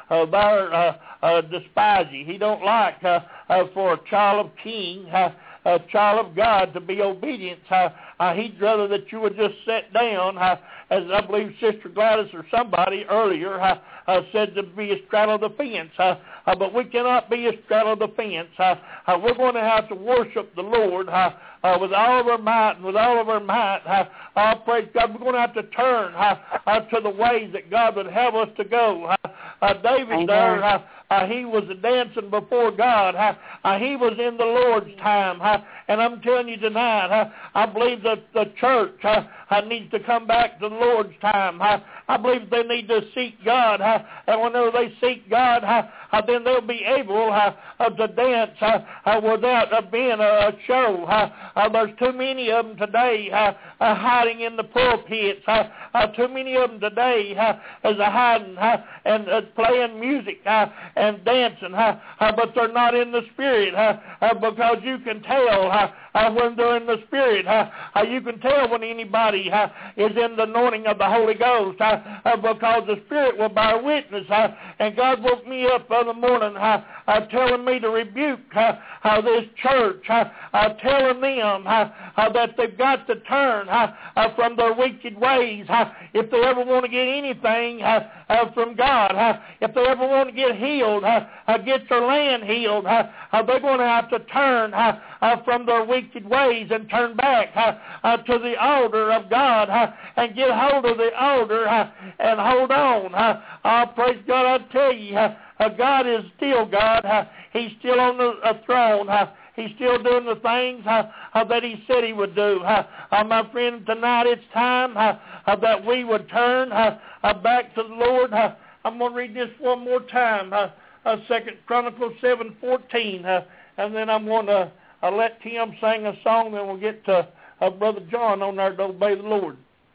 there despising. He don't like for a child of king, a child of God, to be obedient. He'd rather that you would just sit down, as I believe Sister Gladys or somebody earlier said, to be astraddle the fence. But we cannot be astraddle the fence. We're going to have to worship the Lord with all of our might and with all of our might. Praise God. We're going to have to turn to the ways that God would have us to go. David there, he was dancing before God. He was in the Lord's time. And I'm telling you tonight, I believe that the church needs to come back to the Lord's time. I believe they need to seek God. And whenever they seek God, then they'll be able to dance without being a show. There's too many of them today hiding in the pulpits. Too many of them today is hiding and playing music and dancing, but they're not in the Spirit, because you can tell when they're in the Spirit. You can tell when anybody is in the anointing of the Holy Ghost, because the Spirit will bear witness. And God woke me up in the morning telling me to rebuke this church, telling them that they've got to turn from their wicked ways. If they ever want to get anything from God, if they ever want to get healed, get their land healed, they're going to have to turn from their wicked ways and turn back to the altar of God and get hold of the altar and hold on. Praise God, I tell you, God is still God. He's still on the throne. He's still doing the things that he said he would do. My friend, tonight it's time that we would turn back to the Lord. I'm going to read this one more time, 2 Chronicles 7:14, and then I'm going to let Tim sing a song, then we'll get to Brother John on there to obey the Lord.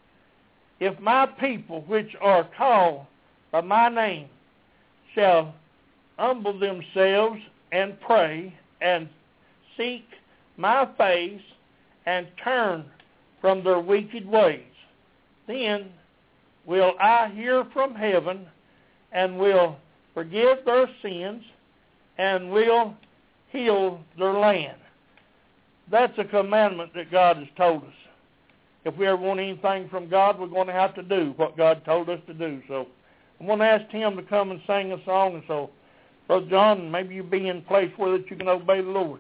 If my people, which are called by my name, shall humble themselves and pray and seek my face and turn from their wicked ways, then will I hear from heaven and will forgive their sins and will heal their land. That's a commandment that God has told us. If we ever want anything from God, we're going to have to do what God told us to do. So I'm going to ask Tim to come and sing a song. And so, Brother John, maybe you be in a place where that you can obey the Lord.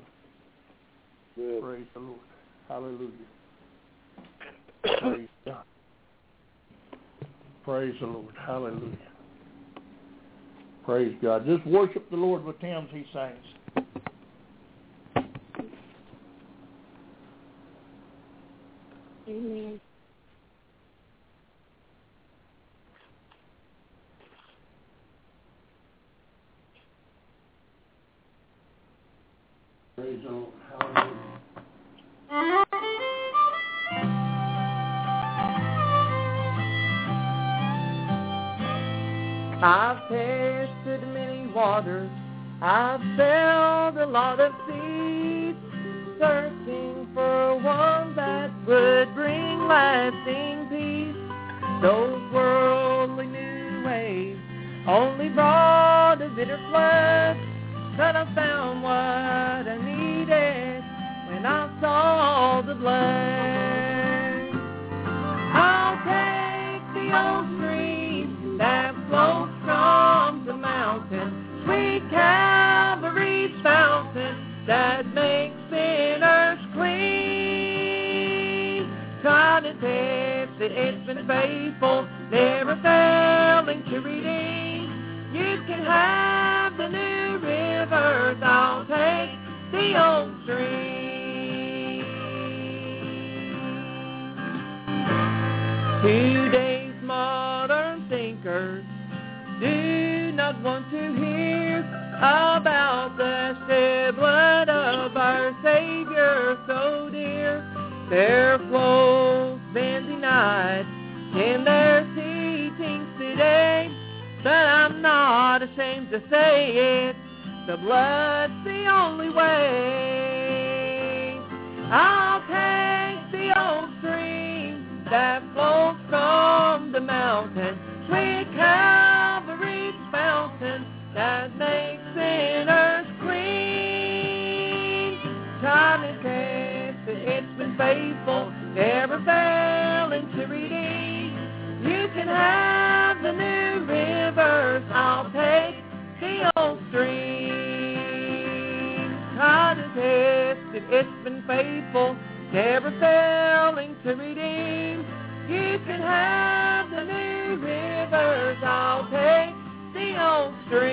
Good. Praise the Lord. Hallelujah. Praise God. Praise the Lord. Hallelujah. Praise God. Just worship the Lord with hymns he sings. Amen. Praise the Lord. Hallelujah. I've tasted many waters, I've sailed a lot of seas, searching for one that would bring lasting peace. Those worldly new ways only brought a bitter flood, but I found what I needed when I saw the blood. I'll take the old stream that flows from the mountain, sweet Calvary's fountain that makes sinners clean. Tried and tested, it's been faithful, never failing to redeem. You can have the new rivers, I'll take the old stream. Today's modern thinkers do not want to hear about the shed blood of our Savior so dear. Their flow's been denied in their teachings today, but I'm not ashamed to say it, the blood's the only way. I'll take the old stream that flows from the mountain, sweet Calvary's fountain that makes sinners clean. Time and tested, it's been faithful, never failing to redeem. You can have the new rivers, I'll take the old stream. Time and tested, it's been faithful, never failing to redeem. You can have the new rivers, I'll take the old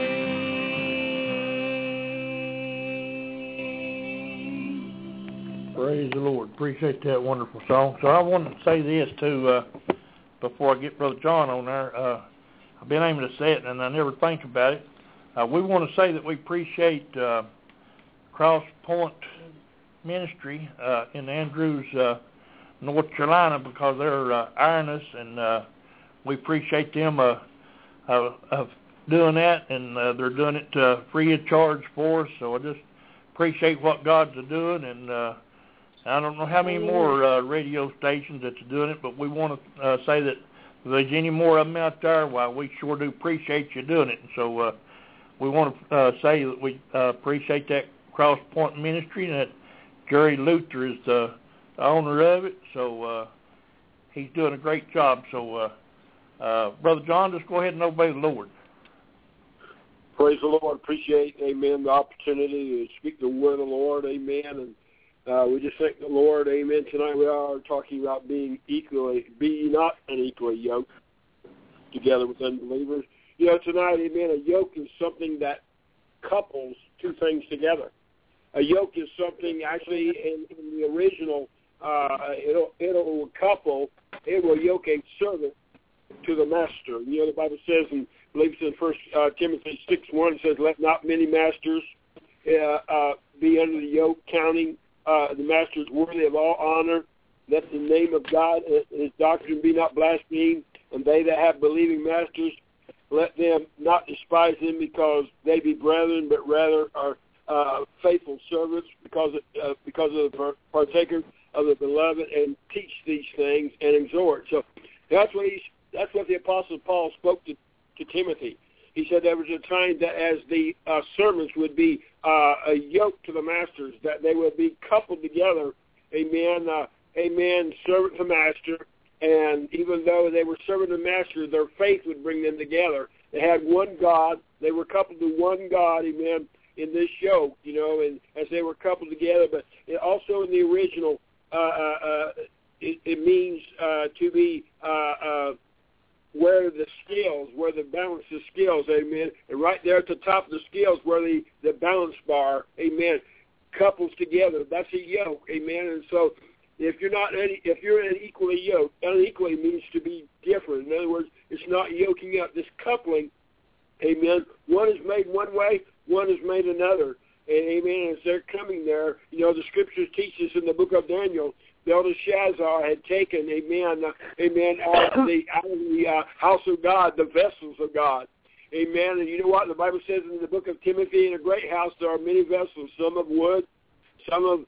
stream. Praise the Lord. Appreciate that wonderful song. So I wanted to say this too, before I get Brother John on there. I've been able to say it and I never think about it. We want to say that we appreciate Cross Point Ministry in Andrews, North Carolina, because they're ironing us, and we appreciate them of doing that, and they're doing it free of charge for us. So I just appreciate what God's doing, and I don't know how many more radio stations that's doing it, but we want to say that if there's any more of them out there, well, we sure do appreciate you doing it. And so we want to say that we appreciate that Cross Point Ministry, and that Jerry Luther is the owner of it, so he's doing a great job. So, Brother John, just go ahead and obey the Lord. Praise the Lord. Appreciate, amen, the opportunity to speak the word of the Lord, amen. And we just thank the Lord, amen. Tonight we are talking about be not unequally yoked together with unbelievers. You know, tonight, amen, a yoke is something that couples two things together. A yoke is something, actually, in the original, it'll couple, it will yoke a servant to the master. You know, the Bible says, and I believe it's in 1 Timothy 6:1, it says, let not many masters be under the yoke, counting the masters worthy of all honor. Let the name of God and his doctrine be not blasphemed, and they that have believing masters, let them not despise them because they be brethren, but rather are faithful servants because of the partakers of the beloved, and teach these things and exhort. So that's what the Apostle Paul spoke to Timothy. He said there was a time that as the servants would be a yoke to the masters, that they would be coupled together, amen, servant to master, and even though they were servant to master, their faith would bring them together. They had one God. They were coupled to one God, amen, in this yoke, you know, and as they were coupled together. But it also in the original, it means to be where the scales, where the balance of scales, amen, and right there at the top of the scales where the balance bar, amen, couples together. That's a yoke, amen. And so if you're unequally yoked, unequally means to be different. In other words, it's not yoking up. This coupling, amen, one is made one way, one is made another. And amen, as they're coming there, you know, the scriptures teach us in the book of Daniel, Belteshazzar had taken, amen, out of the house of God, the vessels of God. Amen. And you know what? The Bible says in the book of Timothy, in a great house there are many vessels, some of wood, some of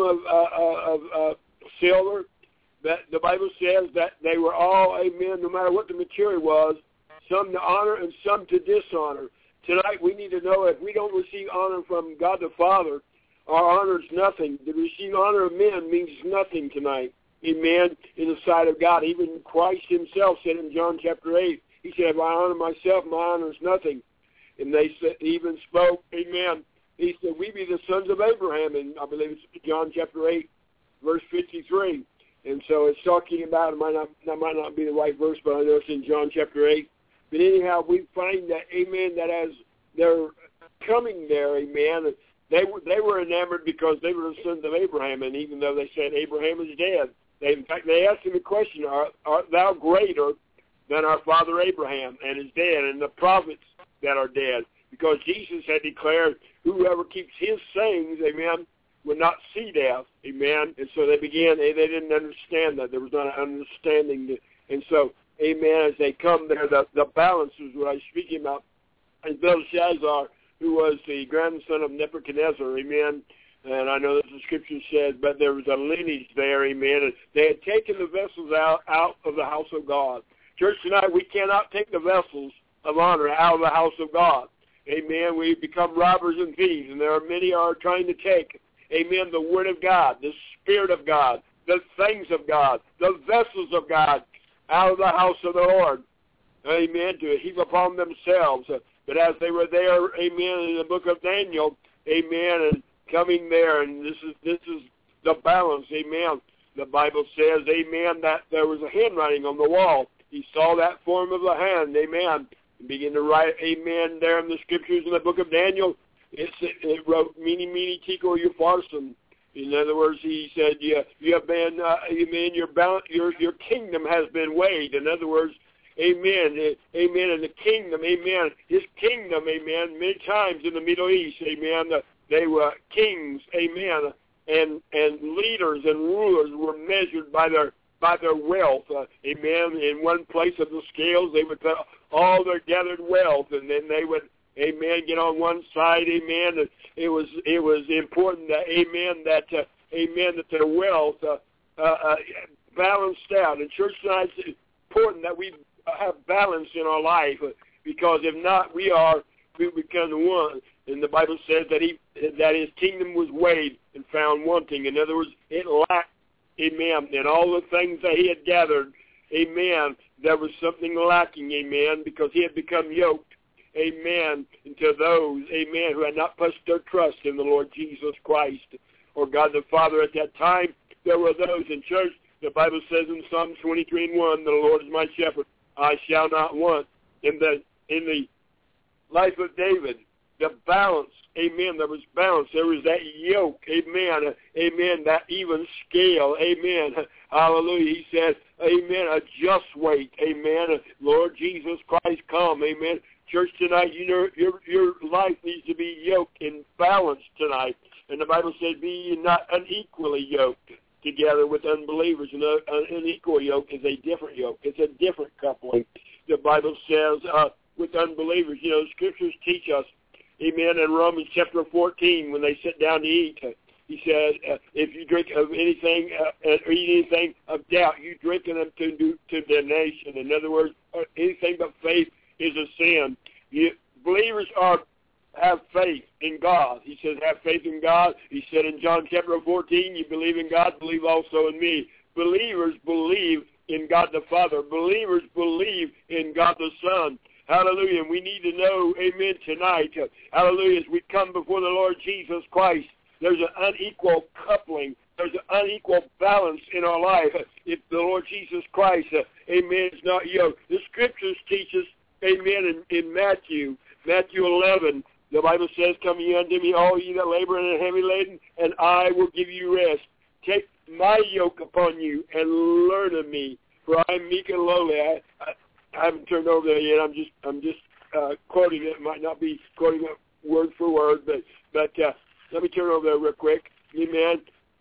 silver. That the Bible says that they were all, amen, no matter what the material was, some to honor and some to dishonor. Tonight we need to know if we don't receive honor from God the Father, our honor is nothing. To receive honor of men means nothing tonight, amen, in the sight of God. Even Christ himself said in John chapter 8, he said, if I honor myself, my honor is nothing. And they said, he even spoke, amen, he said, we be the sons of Abraham, and I believe it's John chapter 8, verse 53. And so it's talking about, that might not be the right verse, but I know it's in John chapter 8. But anyhow, we find that, amen, that as they're coming there, amen, they were enamored because they were the sons of Abraham. And even though they said Abraham is dead, in fact, they asked him the question, art thou greater than our father Abraham and is dead, and the prophets that are dead? Because Jesus had declared, whoever keeps his sayings, amen, would not see death, amen. And so they didn't understand that. There was not an understanding. And so, amen, as they come there, the balance is what I was speaking about. And Belshazzar, who was the grandson of Nebuchadnezzar, amen, and I know that the scripture said, but there was a lineage there, amen, and they had taken the vessels out of the house of God. Church, tonight we cannot take the vessels of honor out of the house of God. Amen. We become robbers and thieves, and there are many are trying to take, amen, the Word of God, the Spirit of God, the things of God, the vessels of God out of the house of the Lord, amen, to heap upon themselves. But as they were there, amen, in the book of Daniel, amen, and coming there, and this is the balance, amen. The Bible says, amen, that there was a handwriting on the wall. He saw that form of the hand, amen, and began to write, amen, there in the scriptures in the book of Daniel. It wrote, mene, tekel, upharsin. In other words, he said, you have been, amen, your kingdom has been weighed. In other words, amen, amen, and the kingdom, amen, his kingdom, amen, many times in the Middle East, amen, they were kings, amen, and leaders and rulers were measured by their wealth, amen. In one place of the scales, they would put all their gathered wealth, and then they would, amen, get on one side, amen. It was important that, amen, that their wealth balanced out. And church tonight, it's important that we have balance in our life, because if not, we become one. And the Bible says that his kingdom was weighed and found wanting. In other words, it lacked, amen, and all the things that he had gathered, amen, there was something lacking, amen, because he had become yoked, amen, to those, amen, who had not put their trust in the Lord Jesus Christ or God the Father. At that time, there were those in church. The Bible says in Psalm 23:1, the Lord is my shepherd, I shall not want. In the life of David, the balance, amen, there was balance. There was that yoke, amen, amen, that even scale, amen, hallelujah. He said, amen, a just weight, amen, Lord Jesus Christ, come, amen. Church, tonight, your life needs to be yoked in balance tonight. And the Bible says, be ye not unequally yoked together with unbelievers. And an unequal yoke is a different yoke. It's a different coupling. The Bible says, with unbelievers, scriptures teach us, amen, in Romans chapter 14, when they sit down to eat, he said, if you drink of anything or eat anything of doubt, you drink them to damnation. In other words, anything but faith is a sin. Believers have faith in God. He says, have faith in God. He said in John chapter 14, you believe in God, believe also in me. Believers believe in God the Father. Believers believe in God the Son. Hallelujah. And we need to know, amen, tonight, hallelujah, as we come before the Lord Jesus Christ, there's an unequal coupling. There's an unequal balance in our life. If the Lord Jesus Christ, amen, is not yoked. The scriptures teach us, amen, in Matthew 11, the Bible says, come ye unto me, all ye that labor and are heavy laden, and I will give you rest. Take my yoke upon you and learn of me, for I am meek and lowly. I haven't turned over there yet. I'm just quoting it. Might not be quoting it word for word, but let me turn over there real quick. Amen.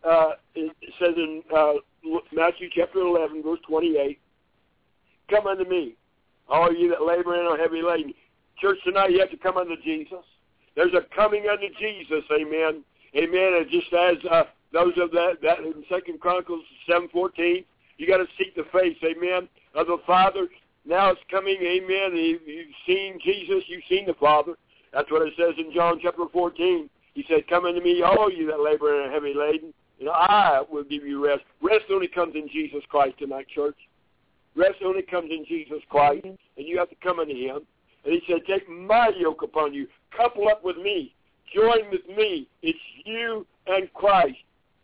It says in Matthew chapter 11, verse 28, come unto me, all you that labor and are heavy laden. Church, tonight you have to come unto Jesus. There's a coming unto Jesus, amen. Amen. And just as those of that in 2 Chronicles 7:14, you got to seek the face, amen, of the Father. Now it's coming, amen. You've seen Jesus, you've seen the Father. That's what it says in John chapter 14. He said, come unto me, all you that labor and are heavy laden, and I will give you rest. Rest only comes in Jesus Christ tonight, church. Rest only comes in Jesus Christ, and you have to come unto him. And he said, take my yoke upon you. Couple up with me. Join with me. It's you and Christ.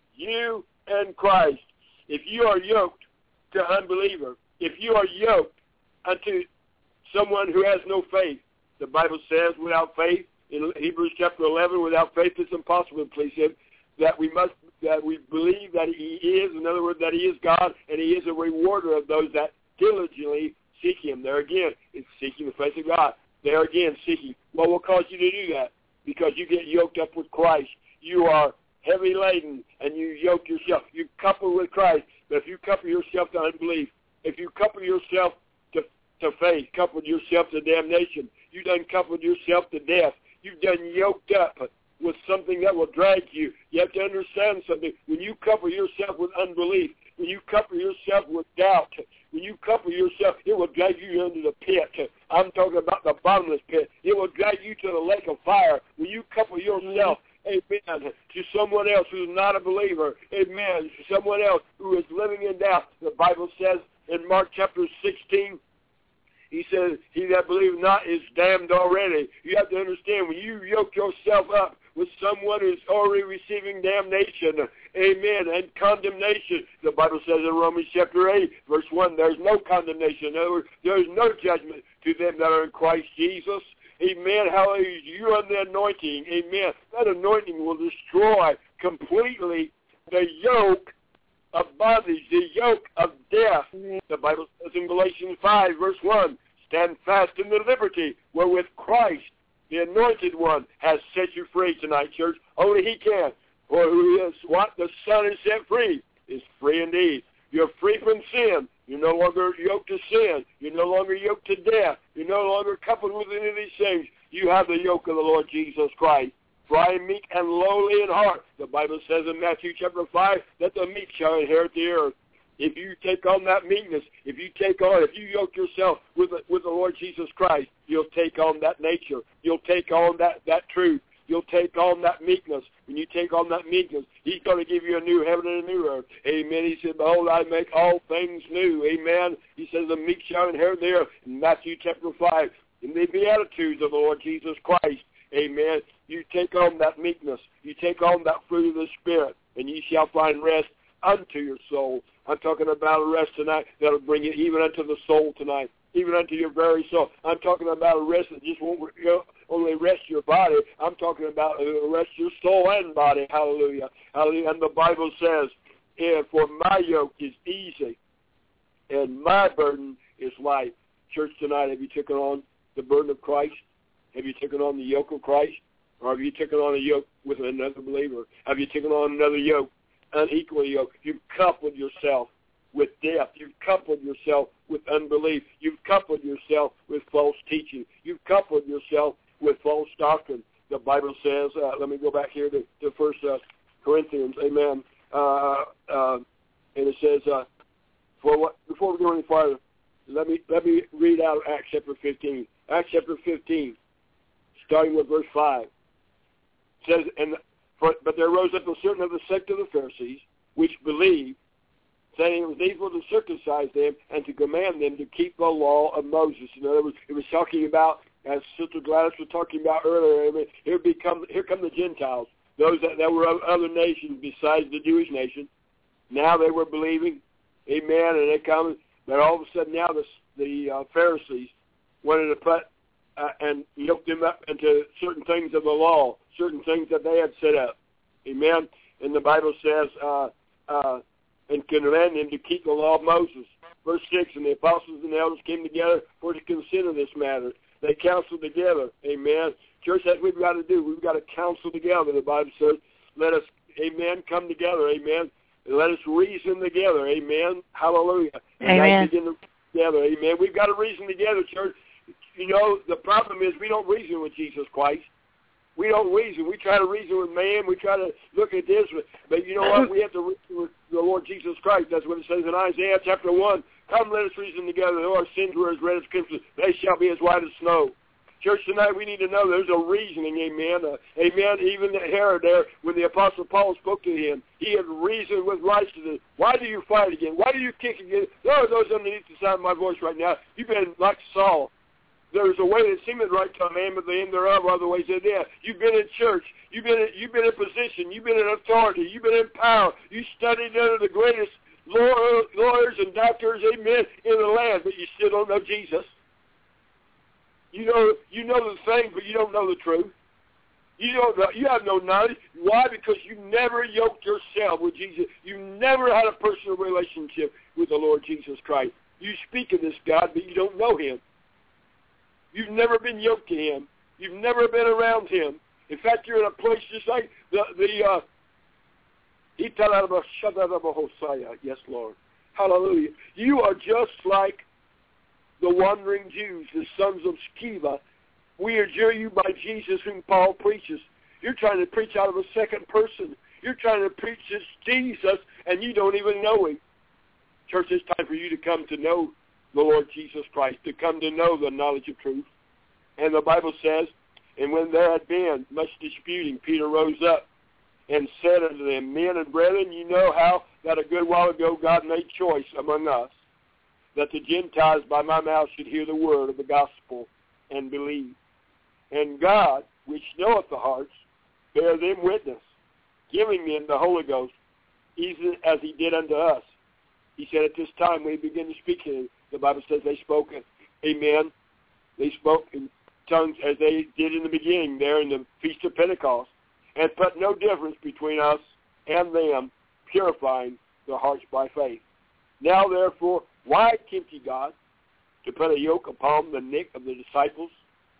You and Christ. If you are yoked to unbeliever, if you are yoked unto someone who has no faith, the Bible says without faith, in Hebrews chapter 11, without faith it's impossible to please him, that we believe that he is, in other words, that he is God, and he is a rewarder of those that diligently seek him. There again, it's seeking the face of God. There again, seeking. What will cause you to do that? Because you get yoked up with Christ. You are heavy laden, and you yoke yourself. You couple with Christ. But if you couple yourself to unbelief, if you couple yourself to faith, coupled yourself to damnation, you done coupled yourself to death. You've done yoked up with something that will drag you. You have to understand something. When you couple yourself with unbelief, when you couple yourself with doubt, when you couple yourself, it will drag you into the pit. I'm talking about the bottomless pit. It will drag you to the lake of fire. When you couple yourself, amen, to someone else who is not a believer, amen, to someone else who is living in doubt, the Bible says in Mark chapter 16, he says, he that believeth not is damned already. You have to understand, when you yoke yourself up with someone who's already receiving damnation, amen, and condemnation, the Bible says in Romans chapter 8, verse 1, there's no condemnation. In other words, there is no judgment to them that are in Christ Jesus. Amen, hallelujah. You're on the anointing, amen. That anointing will destroy completely the yoke of bondage, the yoke of death. The Bible says in Galatians 5, verse 1, stand fast in the liberty wherewith Christ, the anointed one, has set you free tonight, church. Only he can. For who is what the Son is set free is free indeed. You're free from sin. You're no longer yoked to sin. You're no longer yoked to death. You're no longer coupled with any of these things. You have the yoke of the Lord Jesus Christ. For I am meek and lowly in heart. The Bible says in Matthew chapter 5 that the meek shall inherit the earth. If you take on that meekness, if you yoke yourself with the Lord Jesus Christ, you'll take on that nature. You'll take on that truth. You'll take on that meekness. When you take on that meekness, he's going to give you a new heaven and a new earth. Amen. He said, behold, I make all things new. Amen. He says, the meek shall inherit the earth. In Matthew chapter 5, in the Beatitudes of the Lord Jesus Christ, amen, you take on that meekness. You take on that fruit of the Spirit, and ye shall find rest unto your soul. I'm talking about a rest tonight that will bring you even unto the soul tonight, even unto your very soul. I'm talking about a rest that just won't only rest your body. I'm talking about rest your soul and body. Hallelujah. Hallelujah. And the Bible says, for my yoke is easy and my burden is light. Church, tonight, have you taken on the burden of Christ? Have you taken on the yoke of Christ? Or have you taken on a yoke with another believer? Have you taken on another yoke, unequal yoke? You've coupled yourself with death. You've coupled yourself with unbelief. You've coupled yourself with false teaching. You've coupled yourself with false doctrine. The Bible says, let me go back here to 1 Corinthians, amen. And it says, before we go any farther, let me read out Acts chapter 15. Acts chapter 15, starting with verse 5. It says, but there rose up a certain of the sect of the Pharisees, which believed, saying it was needful to circumcise them and to command them to keep the law of Moses. In other words, it was talking about, as Sister Gladys was talking about earlier, I mean, here come the Gentiles, those that were of other nations besides the Jewish nation. Now they were believing, amen, and they come, but all of a sudden now the Pharisees wanted to put and yoke them up into certain things of the law, certain things that they had set up. Amen. And the Bible says, and command them to keep the law of Moses. Verse 6, and the apostles and the elders came together for to consider this matter. They counseled together. Amen. Church, that's what we've got to do. We've got to counsel together. The Bible says, let us, amen, come together. Amen. And let us reason together. Amen. Hallelujah. Amen. And begin to together. Amen. We've got to reason together, church. You know, the problem is we don't reason with Jesus Christ. We don't reason. We try to reason with man. We try to look at this. But you know what? We have to reason with the Lord Jesus Christ. That's what it says in Isaiah chapter 1. Come, let us reason together. Though our sins were as red as crimson, they shall be as white as snow. Church, tonight we need to know there's a reasoning, amen. Amen. Even Herod there, when the Apostle Paul spoke to him, he had reasoned with righteousness. Why do you fight again? Why do you kick again? There are those underneath the sound of my voice right now. You've been like Saul. There's a way that seemeth right to a man, but the end thereof are the ways of death. You've been in church. You've been in position. You've been in authority. You've been in power. You studied under the greatest lawyers and doctors, amen, in the land, but you still don't know Jesus. You know the thing, but you don't know the truth. You have no knowledge. Why? Because you never yoked yourself with Jesus. You never had a personal relationship with the Lord Jesus Christ. You speak of this God, but you don't know him. You've never been yoked to him. You've never been around him. In fact, you're in a place just like yes, Lord. Hallelujah. You are just like the wandering Jews, the sons of Sceva. We adjure you by Jesus whom Paul preaches. You're trying to preach out of a second person. You're trying to preach this Jesus, and you don't even know him. Church, it's time for you to come to know the Lord Jesus Christ, to come to know the knowledge of truth. And the Bible says, and when there had been much disputing, Peter rose up and said unto them, Men and brethren, you know how that a good while ago God made choice among us, that the Gentiles by my mouth should hear the word of the gospel and believe. And God, which knoweth the hearts, bear them witness, giving them the Holy Ghost, even as he did unto us. He said, at this time we begin to speak to him. The Bible says they spoke, amen, they spoke in tongues as they did in the beginning there in the Feast of Pentecost, and put no difference between us and them, purifying their hearts by faith. Now, therefore, why tempt ye God to put a yoke upon the neck of the disciples,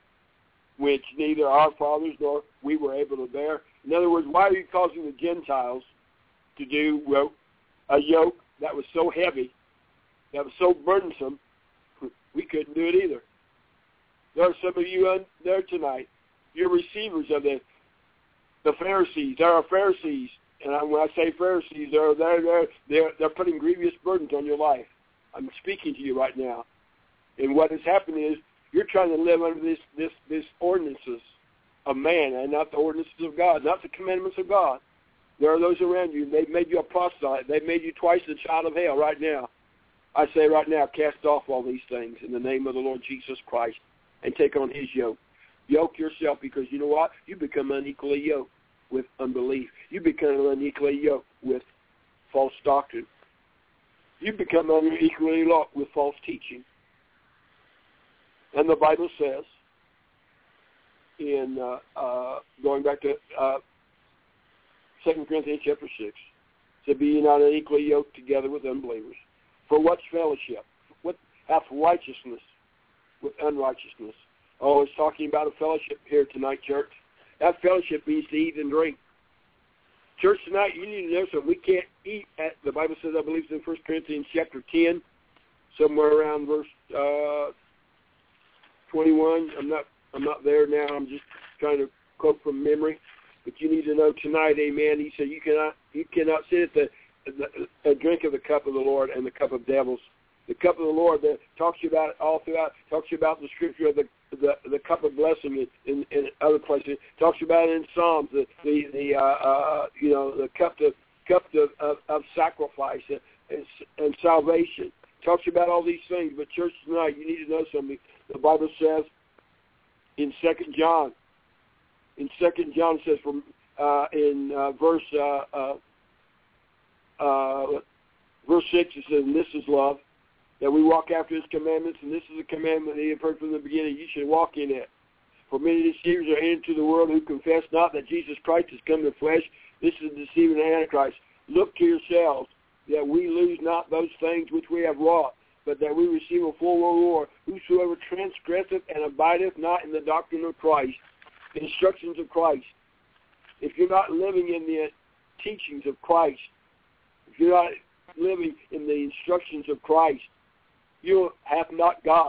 which neither our fathers nor we were able to bear? In other words, why are you causing the Gentiles to do a yoke that was so heavy, that was so burdensome, we couldn't do it either? There are some of you there tonight. You're receivers of the Pharisees. There are Pharisees, and when I say Pharisees, they're putting grievous burdens on your life. I'm speaking to you right now. And what has happened is you're trying to live under this ordinances of man and not the ordinances of God, not the commandments of God. There are those around you. They've made you a proselyte. They've made you twice the child of hell right now. I say right now, cast off all these things in the name of the Lord Jesus Christ and take on his yoke. Yoke yourself, because you know what? You become unequally yoked with unbelief. You become unequally yoked with false doctrine. You become unequally yoked with false teaching. And the Bible says, in going back to 2 Corinthians chapter 6, to be ye not unequally yoked together with unbelievers. For what's fellowship? What hath righteousness with unrighteousness? Oh, it's talking about a fellowship here tonight, church. That fellowship means to eat and drink. Church, tonight you need to know something. We can't eat at, the Bible says, I believe it's in 1 Corinthians chapter 10, somewhere around verse 21. I'm not there now. I'm just trying to quote from memory. But you need to know tonight, amen. He said you cannot sit at the drink of the cup of the Lord and the cup of devils. The cup of the Lord that talks about all throughout, talks about the scripture of the cup of blessing in other places. Talks about it in Psalms, the cup of sacrifice and salvation. Talks about all these things. But church, tonight you need to know something. The Bible says in 2 John. In 2 John it says verse 6 it says, and this is love, that we walk after his commandments, and this is a commandment that you have heard from the beginning. You should walk in it. For many deceivers are entered into the world who confess not that Jesus Christ has come in the flesh. This is the deceiving Antichrist. Look to yourselves, that we lose not those things which we have wrought, but that we receive a full reward. Whosoever transgresseth and abideth not in the doctrine of Christ, the instructions of Christ. If you're not living in the teachings of Christ, if you're not living in the instructions of Christ, you have not God.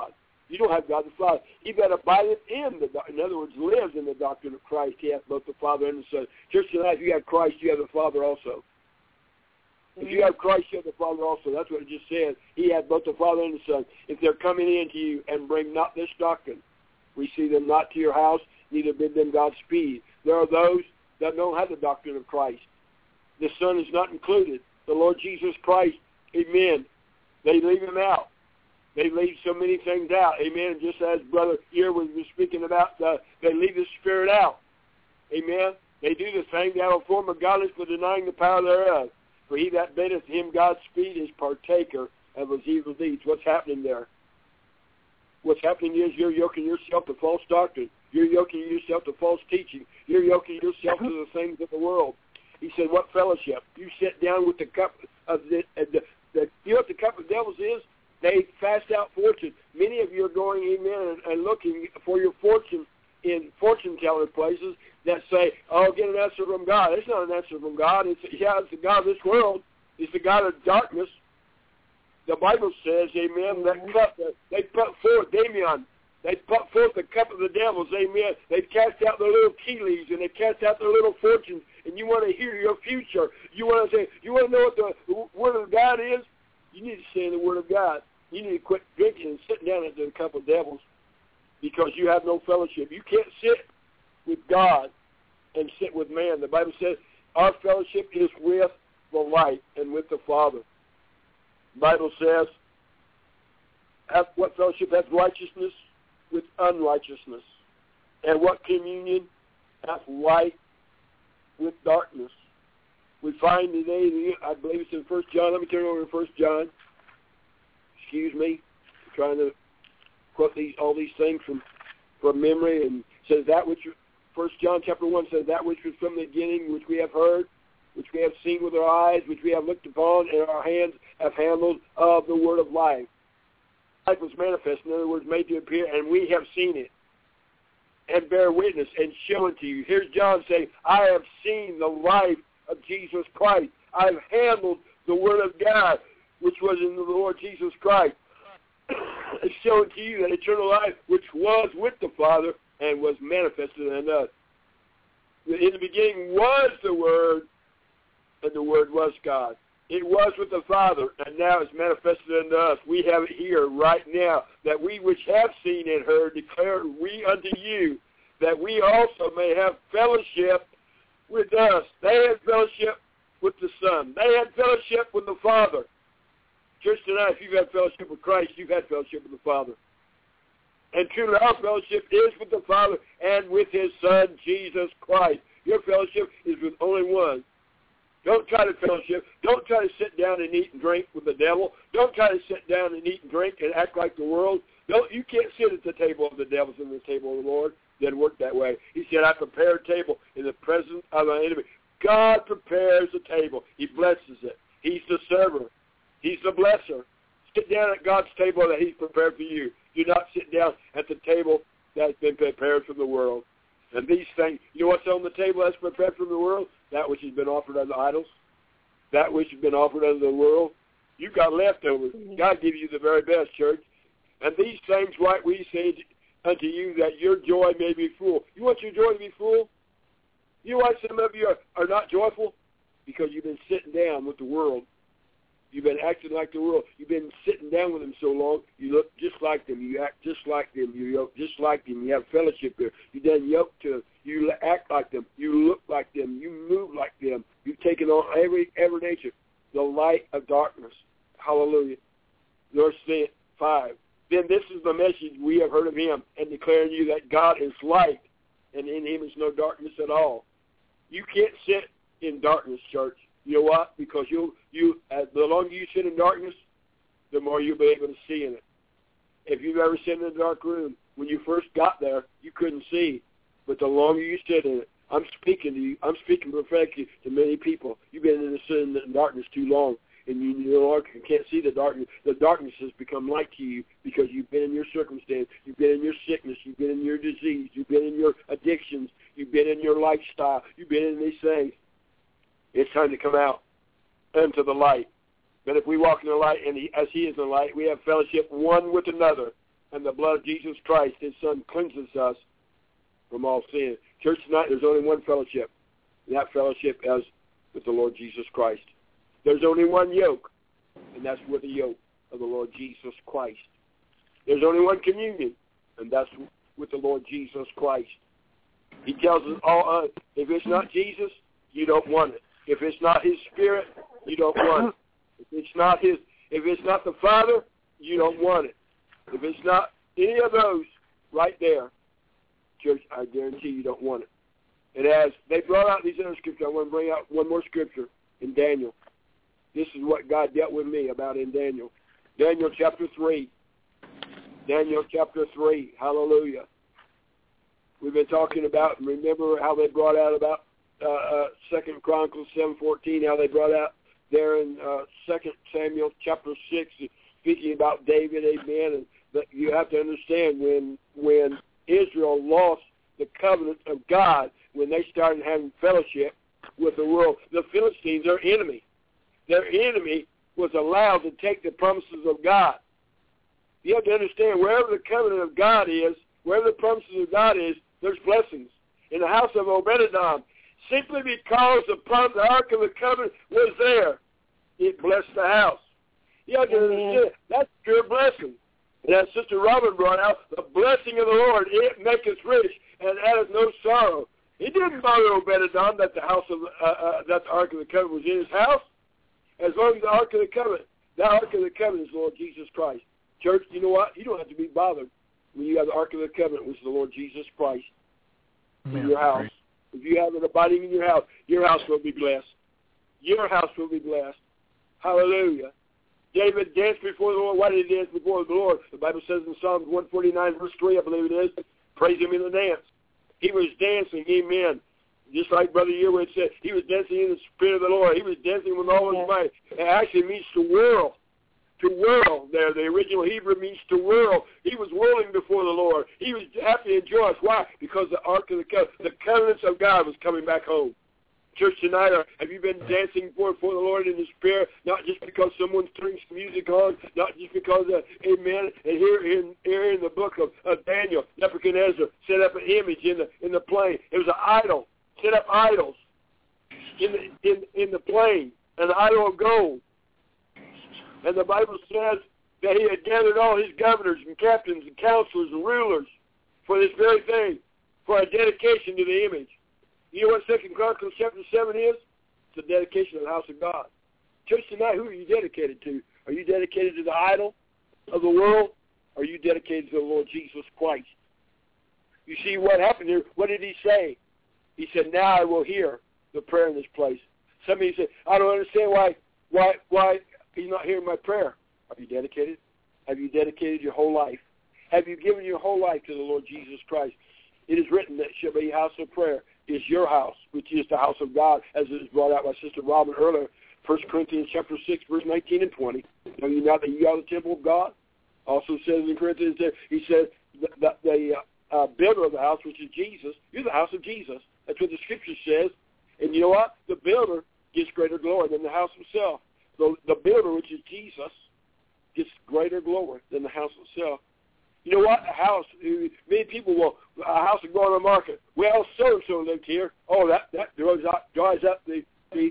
You don't have God the Father. He that abideth in other words, lives in the doctrine of Christ. He hath both the Father and the Son. Church tonight, if you have Christ, you have the Father also. If you have Christ, you have the Father also. That's what it just said. He hath both the Father and the Son. If they're coming in to you and bring not this doctrine, receive them not to your house, neither bid them Godspeed. There are those that don't have the doctrine of Christ. The Son is not included. The Lord Jesus Christ, amen. They leave him out. They leave so many things out, amen. Just as Brother Earwood was speaking about, they leave the Spirit out, amen. They do the thing that have a form of godliness, but denying the power thereof. For he that biddeth him Godspeed is partaker of his evil deeds. What's happening there? What's happening is you're yoking yourself to false doctrine. You're yoking yourself to false teaching. You're yoking yourself to the things of the world. He said, what fellowship? You sit down with the cup of you know what the cup of devils is? They fast out fortune. Many of you are going, amen, and looking for your fortune in fortune-teller places that say, oh, get an answer from God. It's not an answer from God. It's the God of this world. It's the God of darkness. The Bible says, amen, that cup, they put forth, Damien, they put forth the cup of the devils, amen. They cast out the little tea leaves and they cast out the little fortunes, and you want to hear your future. You want to say, you want to know what the Word of God is? You need to say the Word of God. You need to quit drinking and sitting down at the cup of devils because you have no fellowship. You can't sit with God and sit with man. The Bible says our fellowship is with the light and with the Father. The Bible says, what fellowship hath righteousness with unrighteousness? And what communion hath light with darkness? We find today, I believe it's in 1 John. Let me turn over to 1 John. Excuse me. I'm trying to quote all these things from memory. And says that which, 1 John chapter 1 says, that which was from the beginning, which we have heard, which we have seen with our eyes, which we have looked upon, and our hands have handled of the word of life. Life was manifest, in other words, made to appear, and we have seen it, and bear witness, and show it to you. Here's John saying, I have seen the life of Jesus Christ. I've handled the word of God, which was in the Lord Jesus Christ. And show it to you that eternal life, which was with the Father, and was manifested in us. In the beginning was the Word, and the Word was God. It was with the Father, and now it's manifested unto us. We have it here right now, that we which have seen and heard declare we unto you, that we also may have fellowship with us. They had fellowship with the Son. They had fellowship with the Father. Church tonight, if you've had fellowship with Christ, you've had fellowship with the Father. And truly our fellowship is with the Father and with His Son, Jesus Christ. Your fellowship is with only one. Don't try to fellowship. Don't try to sit down and eat and drink with the devil. Don't try to sit down and eat and drink and act like the world. You can't sit at the table of the devils and the table of the Lord. It doesn't work that way. He said, I prepare a table in the presence of my enemy. God prepares a table. He blesses it. He's the server. He's the blesser. Sit down at God's table that He's prepared for you. Do not sit down at the table that's been prepared from the world. And these things, you know what's on the table that's prepared from the world? That which has been offered unto idols. That which has been offered unto the world. You've got leftovers. God gives you the very best, church. And these things, right, we say unto you that your joy may be full. You want your joy to be full? You know why some of you are not joyful? Because you've been sitting down with the world. You've been acting like the world. You've been sitting down with them so long, you look just like them. You act just like them. You yoke just like them. You have fellowship there. You done yoke to them. You act like them. You look like them. You move like them. You've taken on every nature. The light of darkness. Hallelujah. Verse 5. Then this is the message we have heard of Him, and declaring you that God is light, and in Him is no darkness at all. You can't sit in darkness, church. You know what? Because the longer you sit in darkness, the more you'll be able to see in it. If you've ever sat in a dark room, when you first got there, you couldn't see. But the longer you sit in it, I'm speaking to you. I'm speaking prophetically to many people. You've been in the darkness too long, and you no longer can't see the darkness. The darkness has become light to you because you've been in your circumstance. You've been in your sickness. You've been in your disease. You've been in your addictions. You've been in your lifestyle. You've been in these things. It's time to come out into the light. But if we walk in the light, and as He is in the light, we have fellowship one with another. And the blood of Jesus Christ, his Son, cleanses us from all sin. Church, tonight there's only one fellowship, and that fellowship is with the Lord Jesus Christ. There's only one yoke, and that's with the yoke of the Lord Jesus Christ. There's only one communion, and that's with the Lord Jesus Christ. He tells us all, if it's not Jesus, you don't want it. If it's not his Spirit, you don't want it. If it's not the Father, you don't want it. If it's not any of those right there, church, I guarantee you don't want it. And as they brought out these other scriptures, I want to bring out one more scripture in Daniel. This is what God dealt with me about in Daniel. Daniel chapter 3. Daniel chapter 3. Hallelujah. We've been talking about, and remember how they brought out about 2 Chronicles 7:14, how they brought out there in 2 Samuel chapter 6, speaking about David, amen. And but you have to understand, when Israel lost the covenant of God, when they started having fellowship with the world, the Philistines, their enemy was allowed to take the promises of God. You have to understand, wherever the covenant of God is, wherever the promises of God is, there's blessings. In the house of Obed-Edom, simply because the Ark of the Covenant was there, it blessed the house. You have to understand, that's pure blessing. And as Sister Robin brought out, the blessing of the Lord, it maketh rich and addeth no sorrow. It didn't bother Obed-Edom that the house of that the Ark of the Covenant was in his house. As long as the Ark of the Covenant, the Ark of the Covenant is the Lord Jesus Christ. Church, you know what? You don't have to be bothered when you have the Ark of the Covenant, which is the Lord Jesus Christ, in your house. If you have it abiding in your house will be blessed. Your house will be blessed. Hallelujah. David danced before the Lord. Why did he dance before the Lord? The Bible says in Psalms 149, verse 3, I believe it is, praise him in the dance. He was dancing, amen. Just like Brother Yearwood said, he was dancing in the Spirit of the Lord. He was dancing with all his might. It actually means to whirl. To whirl there. The original Hebrew means to whirl. He was whirling before the Lord. He was happy and joyous. Why? Because the Ark of the covenants of God was coming back home. Church, tonight, have you been dancing before the Lord in the Spirit? Not just because someone's turning some music on, not just because, amen. And here in the book of Daniel, Nebuchadnezzar set up an image in the plain. It was an idol. Set up idols in the plain, an idol of gold. And the Bible says that he had gathered all his governors and captains and counselors and rulers for this very thing, for a dedication to the image. You know what 2 Chronicles chapter 7 is? It's a dedication of the house of God. Church, tonight, who are you dedicated to? Are you dedicated to the idol of the world? Or are you dedicated to the Lord Jesus Christ? You see what happened here? What did he say? He said, now I will hear the prayer in this place. Somebody said, I don't understand why he's not hearing my prayer. Are you dedicated? Have you dedicated your whole life? Have you given your whole life to the Lord Jesus Christ? It is written that it shall be a house of prayer. Is your house, which is the house of God, as it was brought out by Sister Robin earlier, 1 Corinthians chapter 6, verse 19 and 20. Know you not that you are the temple of God? Also says in Corinthians, he says, the builder of the house, which is Jesus, you're the house of Jesus. That's what the Scripture says. And you know what? The builder gets greater glory than the house itself. The builder, which is Jesus, gets greater glory than the house itself. You know what? A house, many people will, a house will go on the market. Well, so-and-so lived here. Oh, that dries up the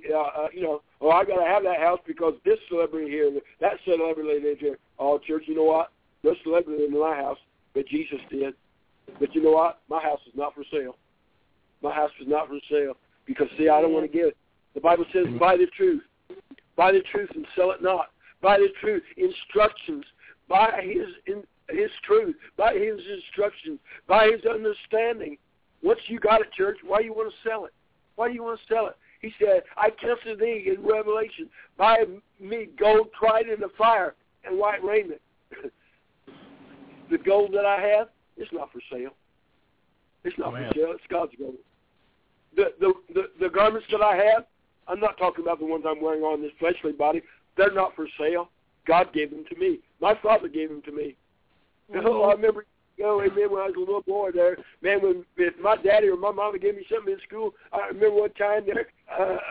oh, I got to have that house because this celebrity here, that celebrity lived here. Oh, church, you know what? No celebrity lived in my house, but Jesus did. But you know what? My house is not for sale. My house is not for sale because, see, I don't want to give it. The Bible says, buy the truth. Buy the truth and sell it not. Buy the truth. Instructions. Buy his truth, by his instructions, by his understanding. Once you got it, church, why do you want to sell it? Why do you want to sell it? He said, I counsel thee in Revelation, buy me gold tried in the fire and white raiment. The gold that I have, it's not for sale. It's not for sale. It's God's gold. The garments that I have, I'm not talking about the ones I'm wearing on this fleshly body. They're not for sale. God gave them to me. My Father gave them to me. Oh, I remember, amen, when I was a little boy there, man, if my daddy or my mama gave me something in school, I remember one time there,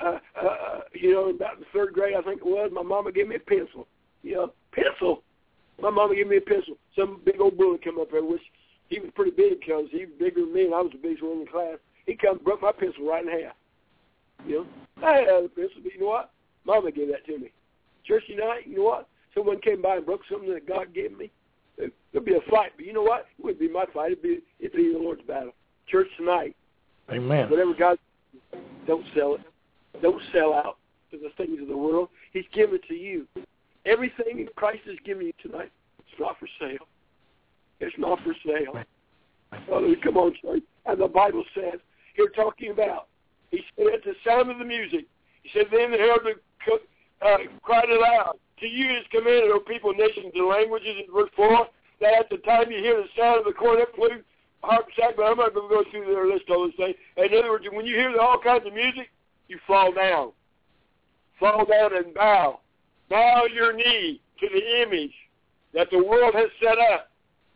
about in the third grade, I think it was, my mama gave me a pencil. Pencil. My mama gave me a pencil. Some big old bully come up there, which he was pretty big because he was bigger than me, and I was the biggest one in the class. He come and broke my pencil right in half. You know, I had a pencil, but you know what? Mama gave that to me. Church tonight, you know what? Someone came by and broke something that God gave me. There'd be a fight, but you know what? It wouldn't be my fight. It'd be the Lord's battle. Church tonight. Amen. Whatever God, don't sell it. Don't sell out to the things of the world. He's given it to you. Everything Christ has given you tonight, it's not for sale. It's not for sale. Oh, come on, church. And the Bible says, here talking about, he said at the sound of the music, he said, then the herald cried aloud, to you is commanded, O people, nations, and languages, in verse 4, that at the time you hear the sound of the cornet, flute, harp, sack, but I'm not going to go through their list all this thing. In other words, when you hear all kinds of music, you fall down. Fall down and bow. Bow your knee to the image that the world has set up.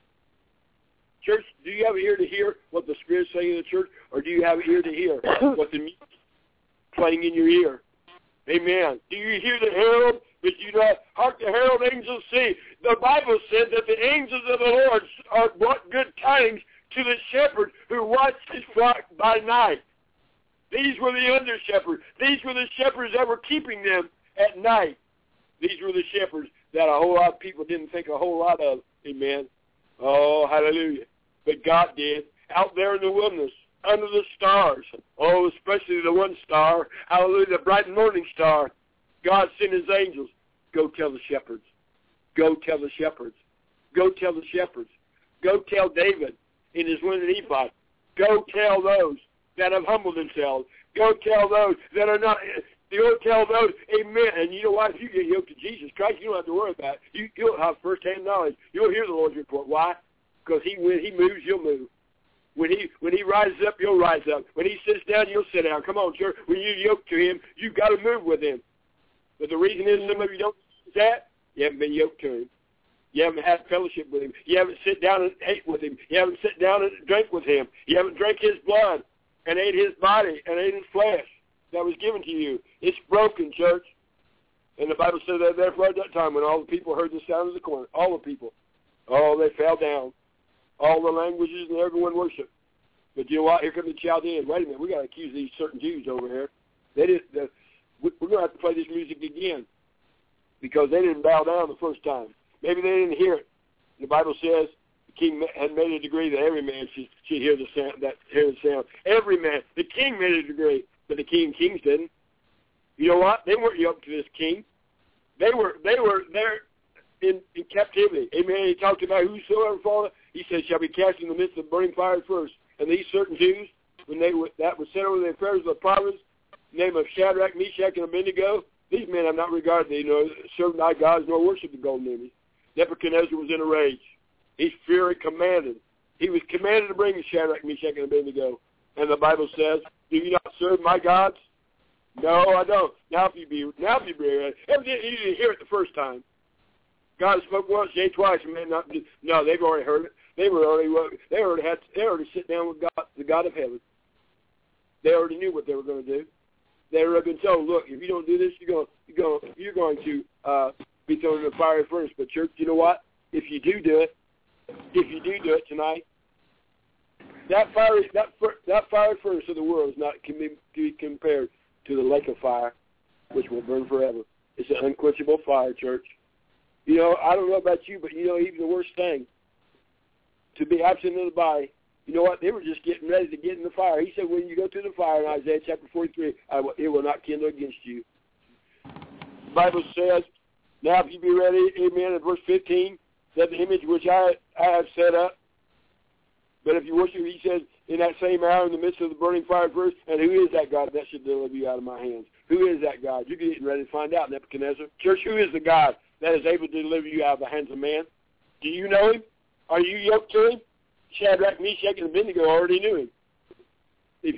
Church, do you have an ear to hear what the Spirit's saying in the church, or do you have an ear to hear what the music playing in your ear? Amen. Do you hear the herald, but you not hark the herald angels sing? The Bible says that the angels of the Lord are brought good tidings to the shepherd who watched his flock by night. These were the under shepherds. These were the shepherds that were keeping them at night. These were the shepherds that a whole lot of people didn't think a whole lot of. Amen. Oh, hallelujah. But God did. Out there in the wilderness, under the stars. Oh, especially the one star. Hallelujah, the bright morning star. God sent his angels. Go tell the shepherds. Go tell the shepherds. Go tell the shepherds. Go tell David in his linen ephod. Go tell those that have humbled themselves. Go tell those that are not. Go tell those, amen. And you know what? If you get yoked to Jesus Christ, you don't have to worry about it. You'll have first-hand knowledge. You'll hear the Lord's report. Why? Because when he moves, you'll move. When he rises up, you'll rise up. When he sits down, you'll sit down. Come on, church. When you yoke to him, you've got to move with him. But the reason is some of you don't do that, you haven't been yoked to him. You haven't had fellowship with him. You haven't sit down and ate with him. You haven't sit down and drank with him. You haven't drank his blood and ate his body and ate his flesh that was given to you. It's broken, church. And the Bible says that therefore at that time when all the people heard the sound of the cornet, all the people, oh, they fell down. All the languages and everyone worshiped. But you know what? Here come the Chaldeans. Wait a minute. We got to accuse these certain Jews over here. They didn't. We're going to have to play this music again because they didn't bow down the first time. Maybe they didn't hear it. The Bible says the king had made a decree that every man should hear the sound. Every man. The king made a decree, but the kings didn't. You know what? They weren't yoked to this king. They were there in captivity. Amen. He talked about whosoever falleth, he said, shall be cast in the midst of burning fire first. And these certain Jews, when that was set over the affairs of the province, name of Shadrach, Meshach, and Abednego, these men have not regarded thee, nor served thy gods, nor worshipped the golden image. Nebuchadnezzar was in a rage. His fury commanded. He was commanded to bring Shadrach, Meshach, and Abednego. And the Bible says, do you not serve my gods? No, I don't. Now if you be ready. Evidently you didn't hear it the first time. God spoke once, yea, twice, and man not. No, they've already heard it. They already sit down with God, the God of heaven. They already knew what they were going to do. They already been told, look, if you don't do this, you're going to be thrown in the fiery furnace. But church, you know what? If you do it tonight, that fiery furnace of the world is not can be compared to the lake of fire, which will burn forever. It's an unquenchable fire, church. You know, I don't know about you, but you know, even the worst thing, to be absent in the body, you know what? They were just getting ready to get in the fire. He said, when you go through the fire in Isaiah chapter 43, it will not kindle against you. The Bible says, now if you be ready, amen, in verse 15, that the image which I have set up, but if you worship, he says, in that same hour in the midst of the burning fire first, and who is that God that should deliver you out of my hands? Who is that God? You're getting ready to find out, Nebuchadnezzar. Church, who is the God that is able to deliver you out of the hands of man? Do you know him? Are you yoked to him? Shadrach, Meshach, and Abednego already knew him. If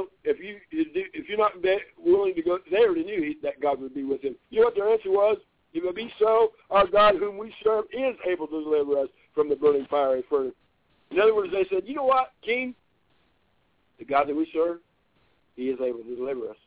you're not willing to go, they already knew that God would be with him. You know what their answer was? If it be so, our God whom we serve is able to deliver us from the burning fiery furnace. In other words, they said, you know what, King? The God that we serve, he is able to deliver us.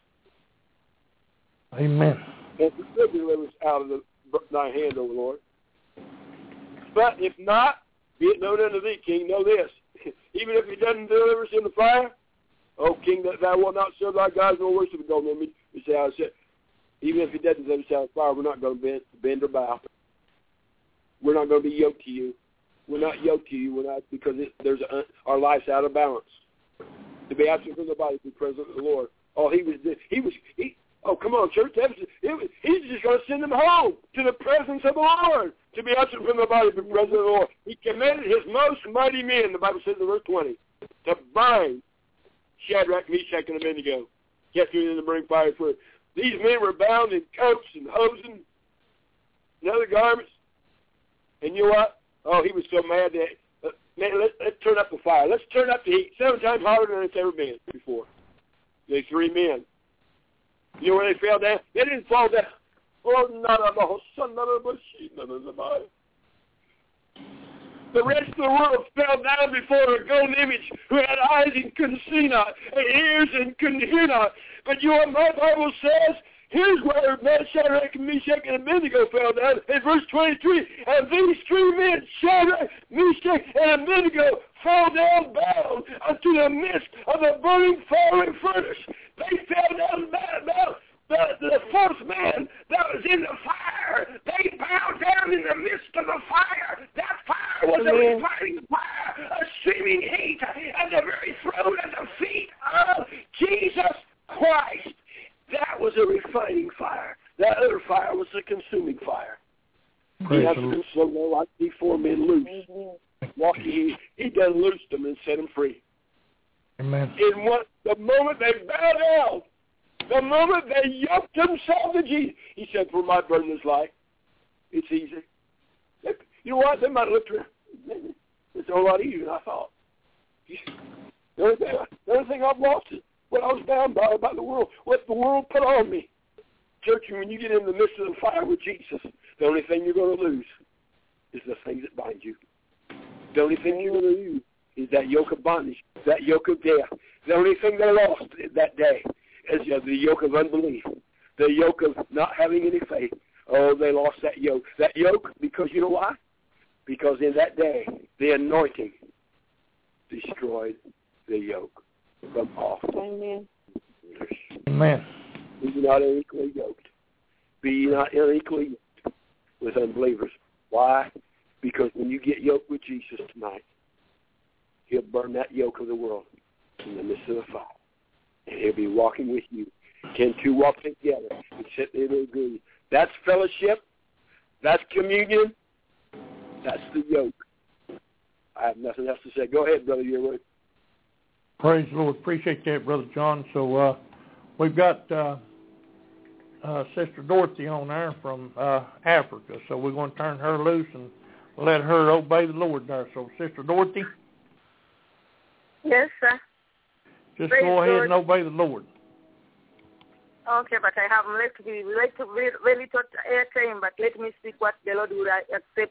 Amen. And he will deliver us out of thy hand, O Lord. But if not, be it known unto thee, King, know this. Even if he doesn't deliver us in the fire, O King, that thou wilt not serve thy gods nor worship a golden image. You say, I said, even if he doesn't deliver us out of the fire, we're not going to bend or bow. We're not going to be yoked to you. We're not yoked to you. We're not, because our life's out of balance. To be absent from the body, to be present with the Lord. Oh, oh, come on, church. He's just going to send them home to the presence of the Lord. To be absent from the body, to be present with the Lord. He commanded his most mighty men, the Bible says in verse 20, to bind Shadrach, Meshach, and Abednego. Cast them in the burning fire. For these men were bound in coats and hosen and other garments. And you know what? Oh, he was so mad that, man, let's turn up the fire. Let's turn up the heat 7 times harder than it's ever been before. These 3 men. You know where they fell down? They didn't fall down. Oh, the rest of the world fell down before a golden image who had eyes and couldn't see not, and ears and couldn't hear not. But you know what my Bible says? Here's where Shadrach, Meshach, and Abednego fell down in verse 23. And these 3 men, Shadrach, Meshach, and Abednego, fell down bound unto the midst of the burning fiery furnace. They fell down bound. The 4th man that was in the fire, they bowed down in the midst of the fire. That fire was a refining fire, a streaming heat at the very throat and the feet of Jesus Christ. That was a refining fire. That other fire was a consuming fire. He has to consume like these 4 men loose. Walking, he done loosed them and set them free. Amen. The moment they bowed down, the moment they yoked themselves to Jesus, he said, for my burden is light. It's easy. You know what? They might have looked around. It's a whole lot easier than I thought. The only thing I've lost is what I was bound by the world, what the world put on me. Church, when you get in the midst of the fire with Jesus, the only thing you're going to lose is the things that bind you. The only thing you're going to lose is that yoke of bondage, that yoke of death. The only thing they lost that day is the yoke of unbelief, the yoke of not having any faith. Oh, they lost that yoke. That yoke, because you know why? Because in that day, the anointing destroyed the yoke from off. Amen. Amen. Be not unequally yoked. Be not unequally yoked with unbelievers. Why? Because when you get yoked with Jesus tonight, he'll burn that yoke of the world in the midst of the fire. And he'll be walking with you. Can 2 walk together except they will agree? That's fellowship. That's communion. That's the yoke. I have nothing else to say. Go ahead, Brother Yearwood. Praise the Lord. Appreciate that, Brother John. So we've got Sister Dorothy on there from Africa. So we're going to turn her loose and let her obey the Lord there. So, Sister Dorothy? Yes, sir. Just go ahead and obey the Lord. Okay, but I have really thought airtime, but let me speak what the Lord would accept.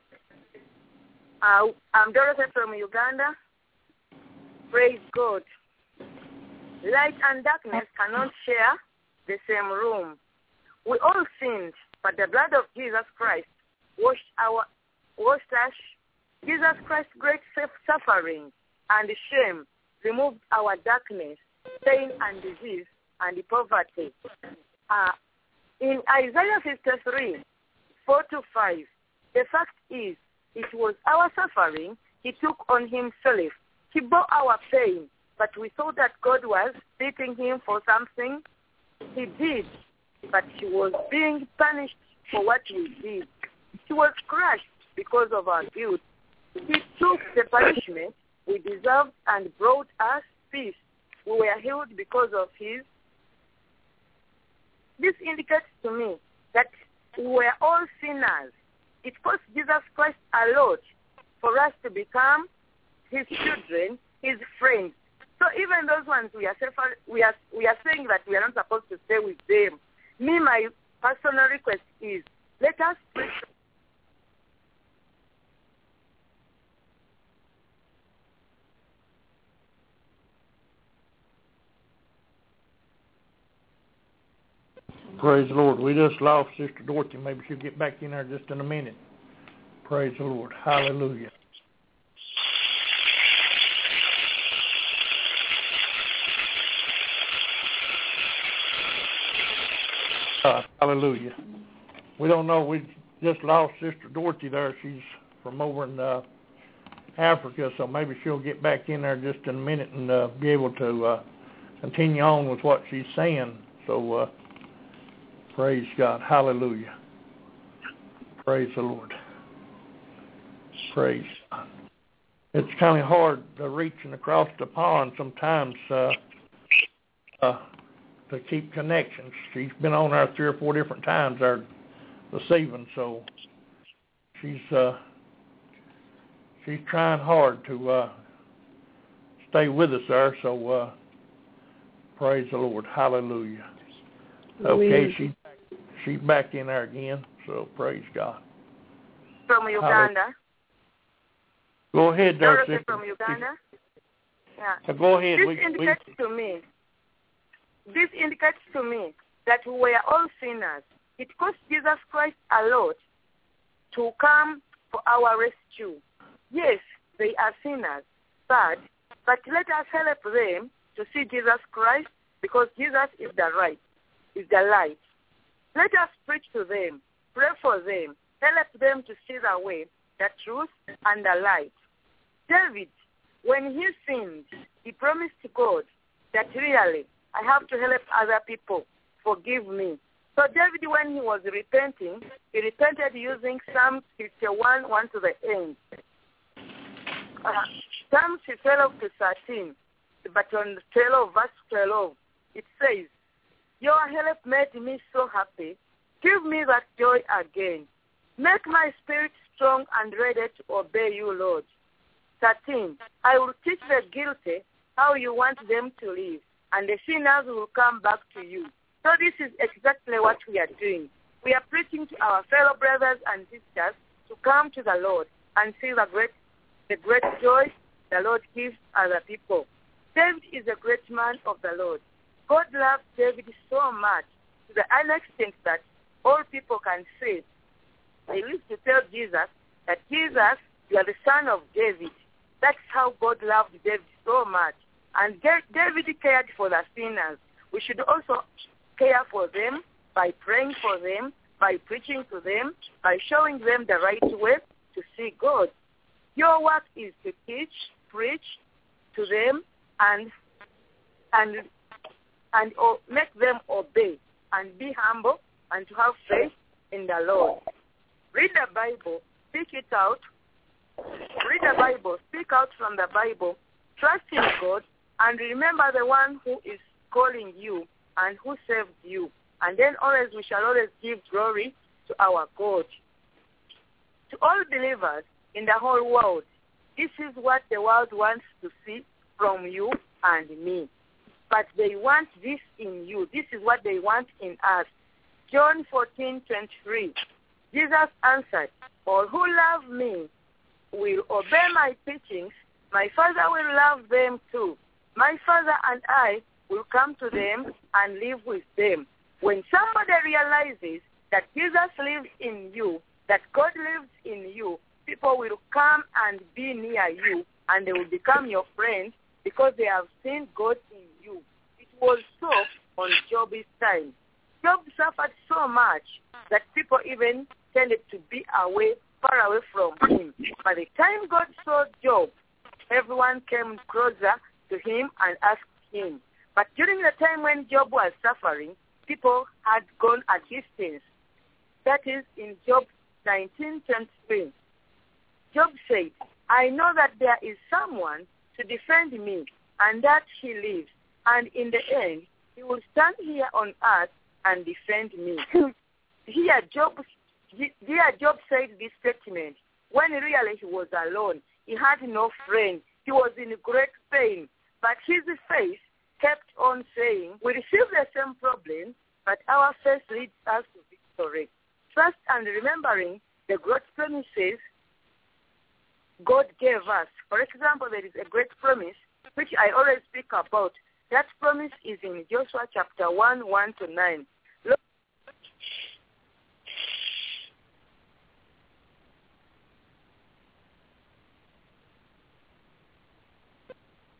I'm Dorothy from Uganda. Praise God. Light and darkness cannot share the same room. We all sinned, but the blood of Jesus Christ washed us. Jesus Christ's great suffering and shame removed our darkness, pain and disease and poverty. In Isaiah 53, 4-5, the fact is, it was our suffering he took on himself. He bore our pain, but we thought that God was beating him for something he did, but he was being punished for what we did. He was crushed because of our guilt. He took the punishment we deserved and brought us peace. We were healed because of his. This indicates to me that we were all sinners. It cost Jesus Christ a lot for us to become his children, his friends. So even those ones we are saying that we are not supposed to stay with them. My personal request is, let us preach. Praise the Lord. We just lost Sister Dorothy. Maybe she'll get back in there just in a minute. Praise the Lord. Hallelujah. Hallelujah. We don't know. We just lost Sister Dorothy there. She's from over in Africa, so maybe she'll get back in there just in a minute and be able to continue on with what she's saying. So praise God. Hallelujah. Praise the Lord. Praise God. It's kind of hard reaching across the pond sometimes to keep connections. She's been on there 3 or 4 different times there this evening, so she's trying hard to stay with us there. So praise the Lord. Hallelujah. Okay, she's back in there again. So praise God. From Uganda. Go ahead, there, Dorothy sister. from Uganda. Yeah. Go ahead. This indicates to me that we were all sinners. It cost Jesus Christ a lot to come for our rescue. Yes, they are sinners, but let us help them to see Jesus Christ, because Jesus is the light. Let us preach to them, pray for them, help them to see the way, the truth, and the light. David, when he sinned, he promised God that really, I have to help other people. Forgive me. So David, when he was repenting, he repented using Psalm 51, 1 to the end. Psalm 12 to 13, but on 12, verse 12, it says, your help made me so happy. Give me that joy again. Make my spirit strong and ready to obey you, Lord. 13, I will teach the guilty how you want them to live, and the sinners will come back to you. So this is exactly what we are doing. We are preaching to our fellow brothers and sisters to come to the Lord and see the great joy the Lord gives other people. David is a great man of the Lord. God loved David so much to the extent that all people can say, they used to tell Jesus that, Jesus, you are the son of David. That's how God loved David so much. And David cared for the sinners. We should also care for them by praying for them, by preaching to them, by showing them the right way to see God. Your work is to teach, preach to them, and make them obey and be humble and to have faith in the Lord. Read the Bible, speak it out. Read the Bible, speak out from the Bible, trust in God, and remember the one who is calling you and who saved you. And then we shall always give glory to our God. To all believers in the whole world, this is what the world wants to see from you and me. But they want this in you. This is what they want in us. John 14:23. Jesus answered, all who love me will obey my teachings. My Father will love them too. My Father and I will come to them and live with them. When somebody realizes that Jesus lives in you, that God lives in you, people will come and be near you, and they will become your friends because they have seen God in you. It was so on Job's time. Job suffered so much that people even tended to be far away from him. By the time God saw Job, everyone came closer to him and asked him. But during the time when Job was suffering, people had gone a distance. That is in Job 19:23. Job said, I know that there is someone to defend me, and that he lives, and in the end, he will stand here on earth and defend me. Here Job said this statement when really he was alone. He had no friend. He was in great pain. But his faith kept on saying, we receive the same problem, but our faith leads us to victory. Trust and remembering the great promises God gave us. For example, there is a great promise which I always speak about. That promise is in Joshua chapter 1, 1 to 9.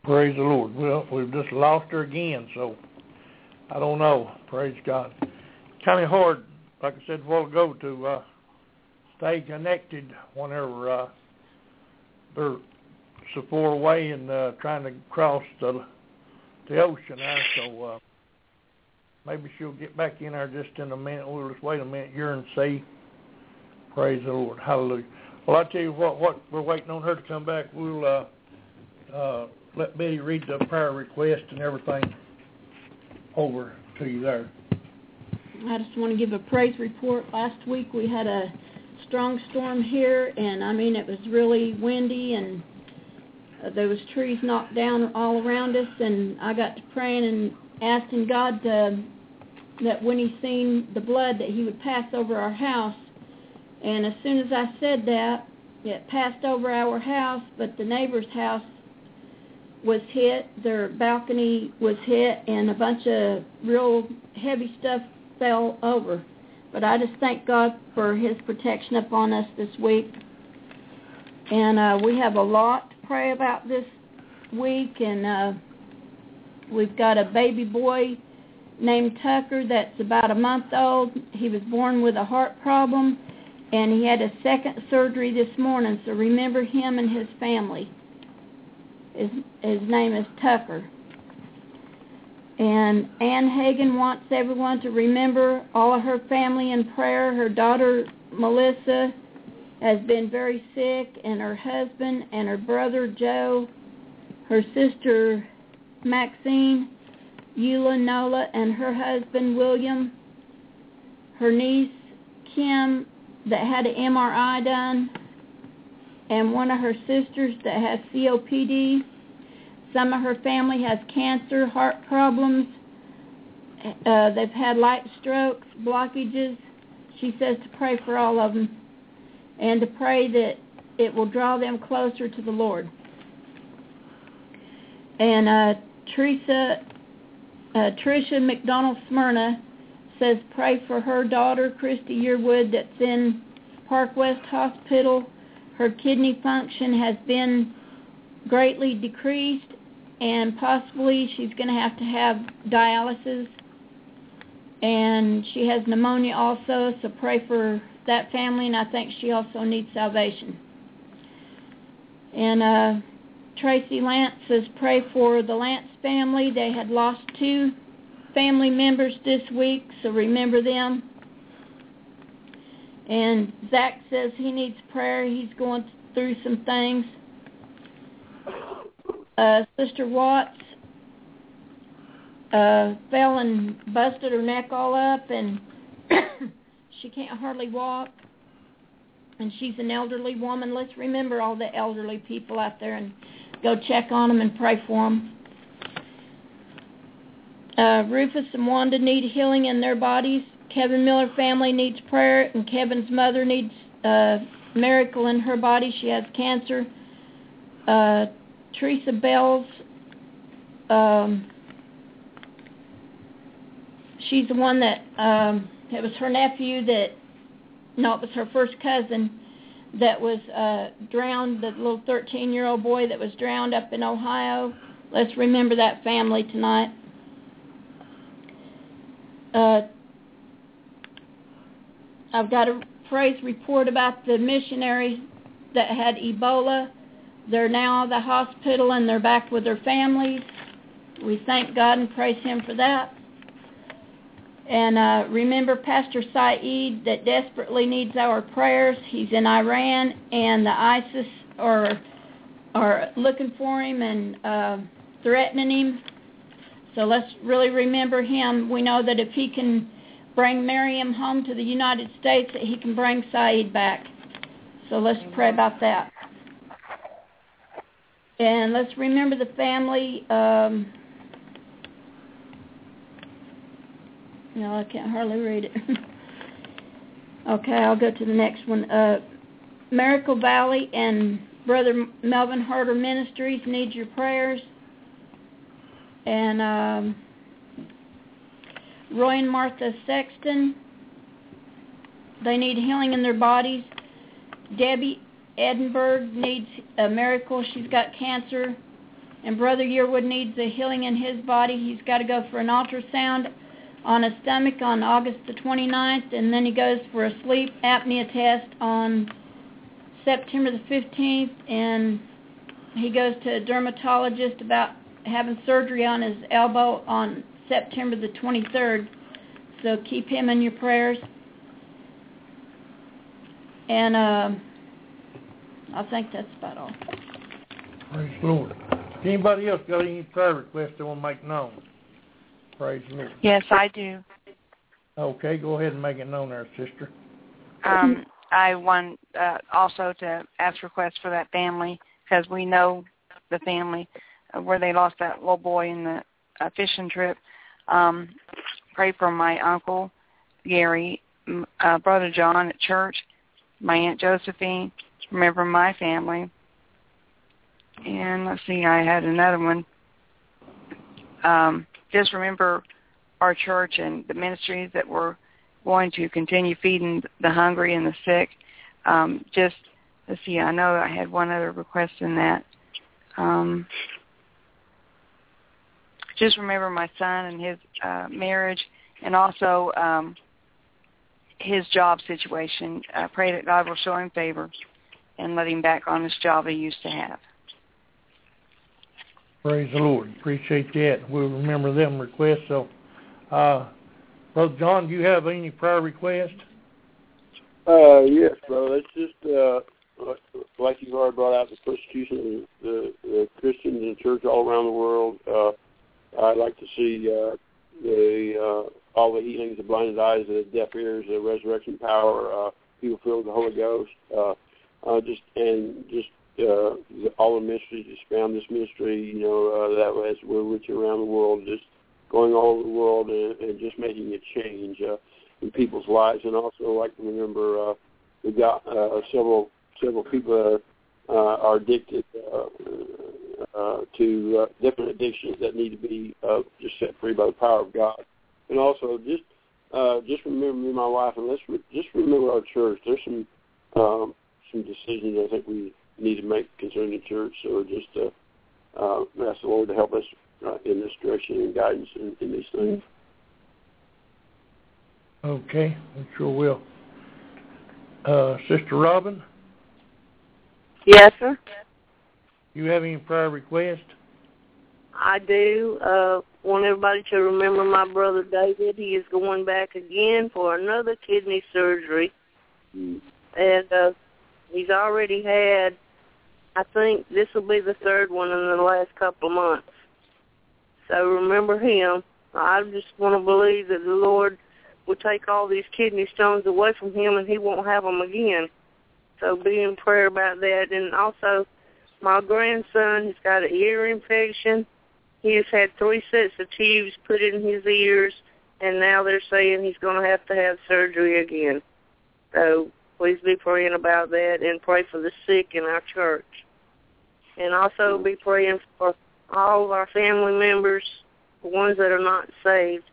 Praise the Lord. Well, we've just lost her again, so I don't know. Praise God. Kind of hard, like I said a while ago, to stay connected whenever they're so far away and trying to cross the ocean there. So maybe she'll get back in there just in a minute. We'll just wait a minute here and see. Praise the Lord. Hallelujah. Well, I tell you what we're waiting on her to come back. We'll let Betty read the prayer request and everything over to you there. I just want to give a praise report. Last week we had a strong storm here, and I mean it was really windy, and there was trees knocked down all around us, and I got to praying and asking God that when He seen the blood that He would pass over our house. And as soon as I said that, it passed over our house, but the neighbor's house was hit, their balcony was hit, and a bunch of real heavy stuff fell over. But I just thank God for His protection upon us this week. And we have a lot to pray about this week, and we've got a baby boy named Tucker that's about a month old. He was born with a heart problem, and he had a second surgery this morning, so remember him and his family. His name is Tucker. And Ann Hagen wants everyone to remember all of her family in prayer. Her daughter, Melissa, has been very sick, and her husband and her brother, Joe, her sister, Maxine, Eula Nola, and her husband, William, her niece, Kim, that had an MRI done, and one of her sisters that has COPD. Some of her family has cancer, heart problems. They've had light strokes, blockages. She says to pray for all of them and to pray that it will draw them closer to the Lord. And Tricia McDonald Smyrna says pray for her daughter, Christy Yearwood, that's in Park West Hospital. Her kidney function has been greatly decreased, and possibly she's going to have dialysis. And she has pneumonia also, so pray for that family, and I think she also needs salvation. And Tracy Lance says pray for the Lance family. They had lost 2 family members this week, so remember them. And Zach says he needs prayer. He's going through some things. Sister Watts fell and busted her neck all up, and she can't hardly walk. And she's an elderly woman. Let's remember all the elderly people out there and go check on them and pray for them. Rufus and Wanda need healing in their bodies. Kevin Miller family needs prayer, and Kevin's mother needs miracle in her body. She has cancer. Teresa Bells, she's the one that, it was her nephew it was her first cousin that was drowned, the little 13-year-old boy that was drowned up in Ohio. Let's remember that family tonight. I've got a praise report about the missionaries that had Ebola. They're now at the hospital and they're back with their families. We thank God and praise Him for that. And remember Pastor Saeed that desperately needs our prayers. He's in Iran, and the ISIS are looking for him and threatening him. So let's really remember him. We know that if he can bring Miriam home to the United States, that he can bring Saeed back. So let's pray about that. And let's remember the family. No, I can't hardly read it. Okay, I'll go to the next one. Miracle Valley and Brother Melvin Harder Ministries need your prayers. And Roy and Martha Sexton, they need healing in their bodies. Debbie Edinburgh needs a miracle. She's got cancer. And Brother Yearwood needs a healing in his body. He's got to go for an ultrasound on his stomach on August the 29th, and then he goes for a sleep apnea test on September the 15th, and he goes to a dermatologist about having surgery on his elbow on September the 23rd. So keep him in your prayers. And I think that's about all. Praise the Lord. Anybody else got any prayer requests they want to make known? Praise the Lord. Yes, I do. Okay, go ahead and make it known there, sister. I want also to ask requests for that family, because we know the family where they lost that little boy in the fishing trip. Pray for my uncle, Gary, Brother John at church, my Aunt Josephine. Remember my family. And let's see, I had another one. Just remember our church and the ministries that we're going to continue feeding the hungry and the sick. Just, let's see, I know I had one other request in that. Just remember my son and his marriage, and also his job situation. I pray that God will show him favor and let him back on this job he used to have. Praise the Lord. Appreciate that. We'll remember them requests. So, Brother John, do you have any prayer requests? Yes, brother. It's just like you've already brought out, the persecution of the Christians in the church all around the world. I'd like to see all the healings, the blinded eyes, the deaf ears, the resurrection power, people filled with the Holy Ghost, all the ministries just found this ministry, that as we're reaching around the world, just going all over the world and just making a change in people's lives. And also I'd like to remember we've got several people are addicted to different addictions that need to be just set free by the power of God. And also just remember me and my wife, and just remember our church. There's some decisions I think we need to make concerning the church. So just ask the Lord to help us in this direction and guidance in these things. Okay, we sure will. Sister Robin? Yes, sir. You have any prayer requests? I do. Want everybody to remember my brother David. He is going back again for another kidney surgery. And he's already had, I think this will be the third one in the last couple of months. So remember him. I just want to believe that the Lord will take all these kidney stones away from him and he won't have them again. So be in prayer about that. And also, my grandson has got an ear infection. He has had 3 sets of tubes put in his ears, and now they're saying he's going to have surgery again. So please be praying about that and pray for the sick in our church. And also be praying for all of our family members, the ones that are not saved.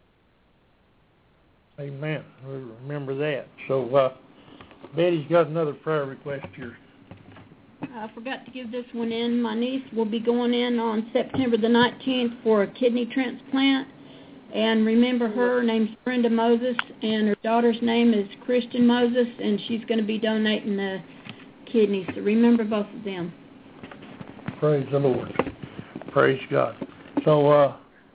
Amen. We'll remember that. So Betty's got another prayer request here. I forgot to give this one in. My niece will be going in on September the 19th for a kidney transplant. And remember her name's Brenda Moses, and her daughter's name is Christian Moses, and she's going to be donating the kidneys. So remember both of them. Praise the Lord. Praise God. So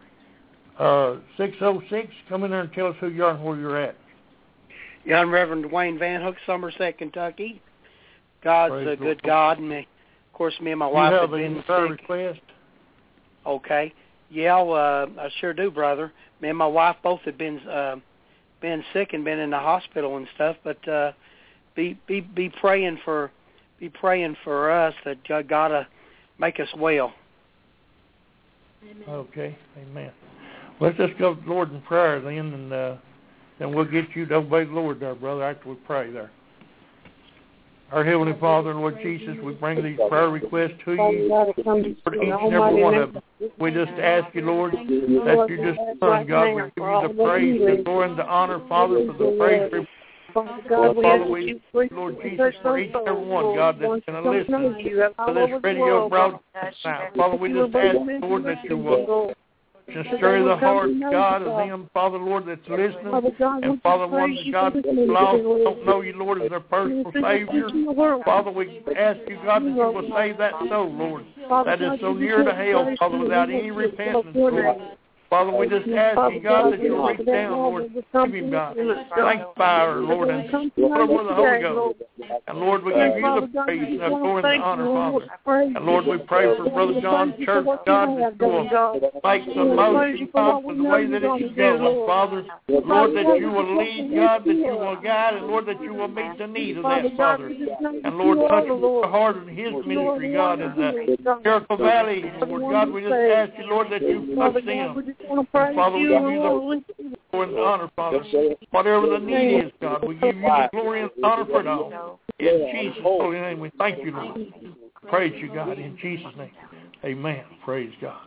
606, come in there and tell us who you are and where you're at. Yeah, I'm Reverend Dwayne Van Hook, Somerset, Kentucky. God's Praise a good God, and of course, me and my wife have been prayer sick. Request? Okay. Yeah, I sure do, brother. Me and my wife both have been sick and been in the hospital and stuff. But be praying for us that God to make us well. Amen. Okay. Amen. Let's just go to the Lord in prayer then, and then we'll get you to obey the Lord there, brother, after we pray there. Our Heavenly Father, Lord Jesus, we bring these prayer requests to you for each and every one of them. We just ask you, Lord, that you just, God, we give you the praise, the glory, and the honor, Father, for the praise Father, we, Lord Jesus, for each and every one, God, that's going to listen to this radio broadcast now. Father, we just ask, Lord, that you will just stir the heart, God, of them, Father, Lord, that's listening. And Father, ones, God, lost, don't know you, Lord, as their personal Savior. Father, we ask you, God, that you will save that soul, Lord, that is so near to hell, Father, without any repentance, Lord. Father, we just ask you, God, that you reach down, Lord, save him, God. Sanctify her, Lord, and put her with the Holy Ghost. And Lord, we give you the praise and the glory and the honor, Father. And Lord, we pray for Brother John Church, God, that you will make the motion, God, for the way that it should go. And Father, Lord, that you will lead, God, that you will guide, and Lord, that you will meet the need of that, Father. And Lord, touch the heart of his ministry, God, in the Jericho Valley. Lord God, we just ask you, Lord, that you touch them. Father, we give you the glory and the honor, Father. Whatever the need is, God, we give you the glory and the honor for it all. In Jesus' holy name, we thank you, Lord. Praise you, God, in Jesus' name. Amen. Praise God.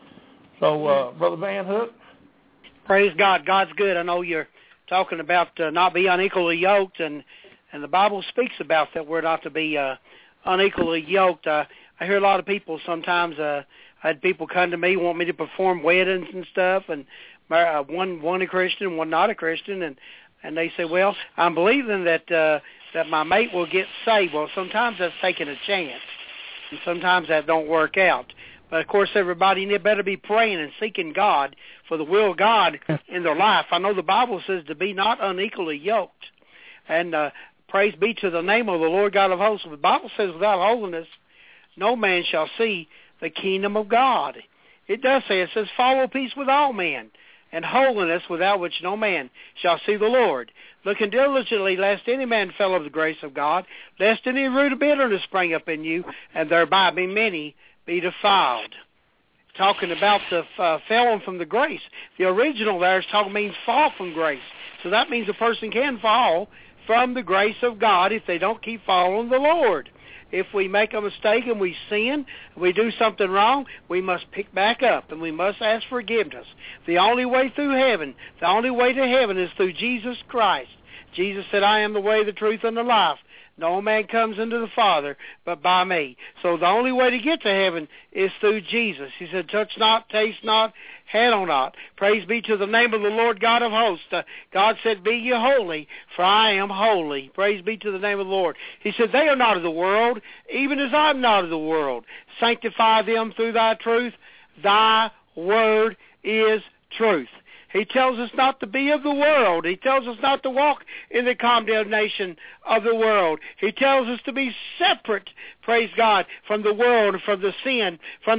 So, Brother Van Hook. Praise God. God's good. I know you're talking about not be unequally yoked, and the Bible speaks about that we're not to be unequally yoked. I hear a lot of people sometimes. I had people come to me, want me to perform weddings and stuff, and one a Christian, one not a Christian, and they say, well, I'm believing that my mate will get saved. Well, sometimes that's taking a chance, and sometimes that don't work out. But, of course, everybody better be praying and seeking God for the will of God in their life. I know the Bible says to be not unequally yoked, and praise be to the name of the Lord God of hosts. The Bible says without holiness no man shall see the kingdom of God. It does say, it says, follow peace with all men, and holiness without which no man shall see the Lord. Looking diligently, lest any man fail of the grace of God, lest any root of bitterness spring up in you, and thereby be many be defiled. Talking about the falling from the grace. The original there is talking means fall from grace. So that means a person can fall from the grace of God if they don't keep following the Lord. If we make a mistake and we sin, we do something wrong, we must pick back up and we must ask forgiveness. The only way through heaven, the only way to heaven is through Jesus Christ. Jesus said, I am the way, the truth, and the life. No man comes into the Father but by me. So the only way to get to heaven is through Jesus. He said, touch not, taste not, handle not. Praise be to the name of the Lord God of hosts. God said, be ye holy, for I am holy. Praise be to the name of the Lord. He said, they are not of the world, even as I am not of the world. Sanctify them through thy truth. Thy word is truth. He tells us not to be of the world. He tells us not to walk in the condemnation of the world. He tells us to be separate, praise God, from the world, from the sin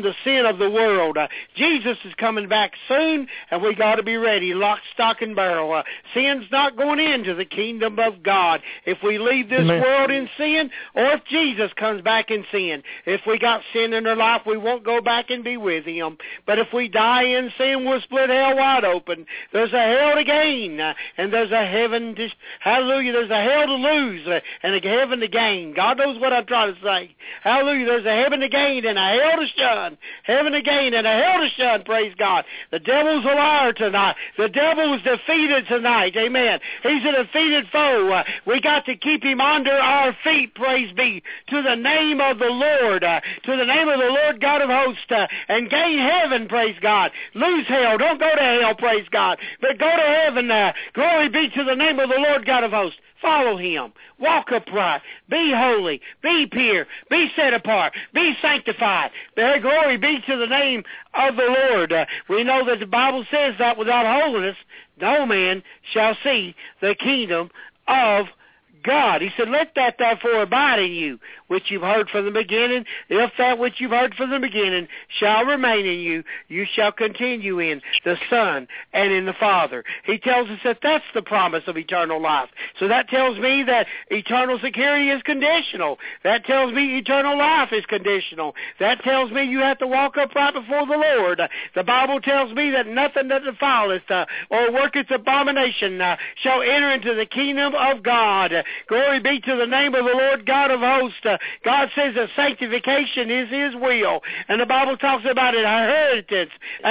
of the world. Jesus is coming back soon, and we got to be ready, lock, stock, and barrel. Sin's not going into the kingdom of God. If we leave this world in sin, or if Jesus comes back in sin. If we got sin in our life, we won't go back and be with him. But if we die in sin, we'll split hell wide open. There's a hell to gain, and there's a heaven to, hallelujah, there's a hell to lose, and a heaven to gain. God knows what I'm trying to say. Hallelujah, there's a heaven to gain and a hell to shun. Heaven to gain and a hell to shun, praise God. The devil's a liar tonight. The devil was defeated tonight, amen. He's a defeated foe. We got to keep him under our feet, praise be, to the name of the Lord, to the name of the Lord God of hosts, and gain heaven, praise God. Lose hell, don't go to hell, praise God, but go to heaven. Glory be to the name of the Lord God of hosts. Follow him. Walk upright. Be holy. Be pure. Be set apart. Be sanctified. Glory be to the name of the Lord. We know that the Bible says that without holiness, no man shall see the kingdom of God. He said, let that therefore abide in you, which you've heard from the beginning. If that which you've heard from the beginning shall remain in you, you shall continue in the Son and in the Father. He tells us that that's the promise of eternal life. So that tells me that eternal security is conditional. That tells me eternal life is conditional. That tells me you have to walk upright before the Lord. The Bible tells me that nothing that defileth or worketh abomination shall enter into the kingdom of God. Glory be to the name of the Lord God of hosts. God says that sanctification is His will. And the Bible talks about an inheritance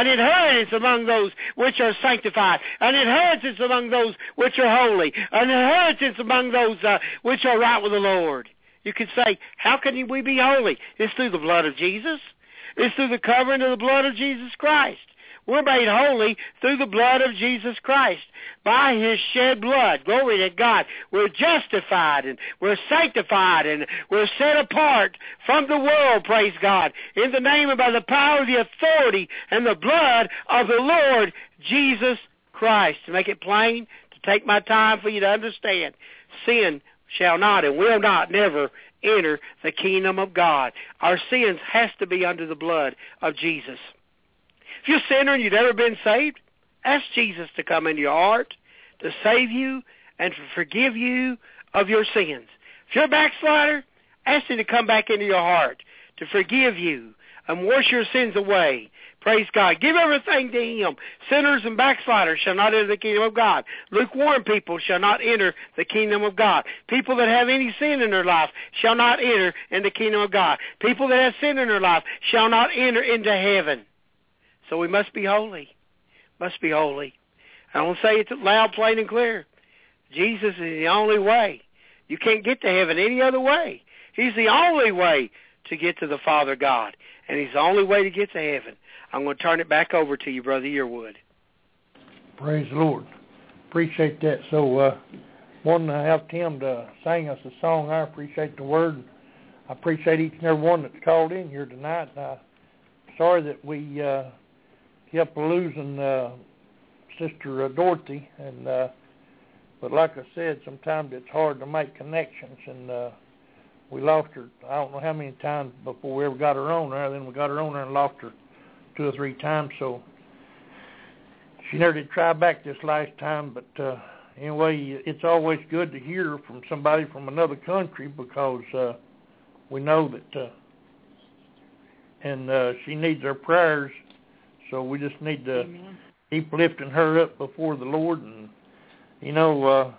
among those which are sanctified, an inheritance among those which are holy, an inheritance among those which are right with the Lord. You could say, how can we be holy? It's through the blood of Jesus. It's through the covering of the blood of Jesus Christ. We're made holy through the blood of Jesus Christ. By His shed blood, glory to God, we're justified and we're sanctified and we're set apart from the world, praise God, in the name and by the power, the authority, and the blood of the Lord Jesus Christ. To make it plain, to take my time for you to understand, sin shall not and will not never enter the kingdom of God. Our sins has to be under the blood of Jesus. If you're a sinner and you've never been saved, ask Jesus to come into your heart, to save you, and to forgive you of your sins. If you're a backslider, ask Him to come back into your heart, to forgive you, and wash your sins away. Praise God. Give everything to Him. Sinners and backsliders shall not enter the kingdom of God. Lukewarm people shall not enter the kingdom of God. People that have any sin in their life shall not enter in the kingdom of God. People that have sin in their life shall not enter into heaven. So we must be holy. Must be holy. I don't say it loud, plain, and clear. Jesus is the only way. You can't get to heaven any other way. He's the only way to get to the Father God. And He's the only way to get to heaven. I'm going to turn it back over to you, Brother Yearwood. Praise the Lord. Appreciate that. So, wanting to have Tim to sing us a song. I appreciate the word. I appreciate each and every one that's called in here tonight. Sorry that we kept losing Sister Dorothy, and but like I said, sometimes it's hard to make connections, and we lost her, I don't know how many times before we ever got her on there. Then we got her on there and lost her 2 or 3 times, so she never did try back this last time. But anyway, it's always good to hear from somebody from another country, because we know that and she needs our prayers. So we just need to keep lifting her up before the Lord. And, you know,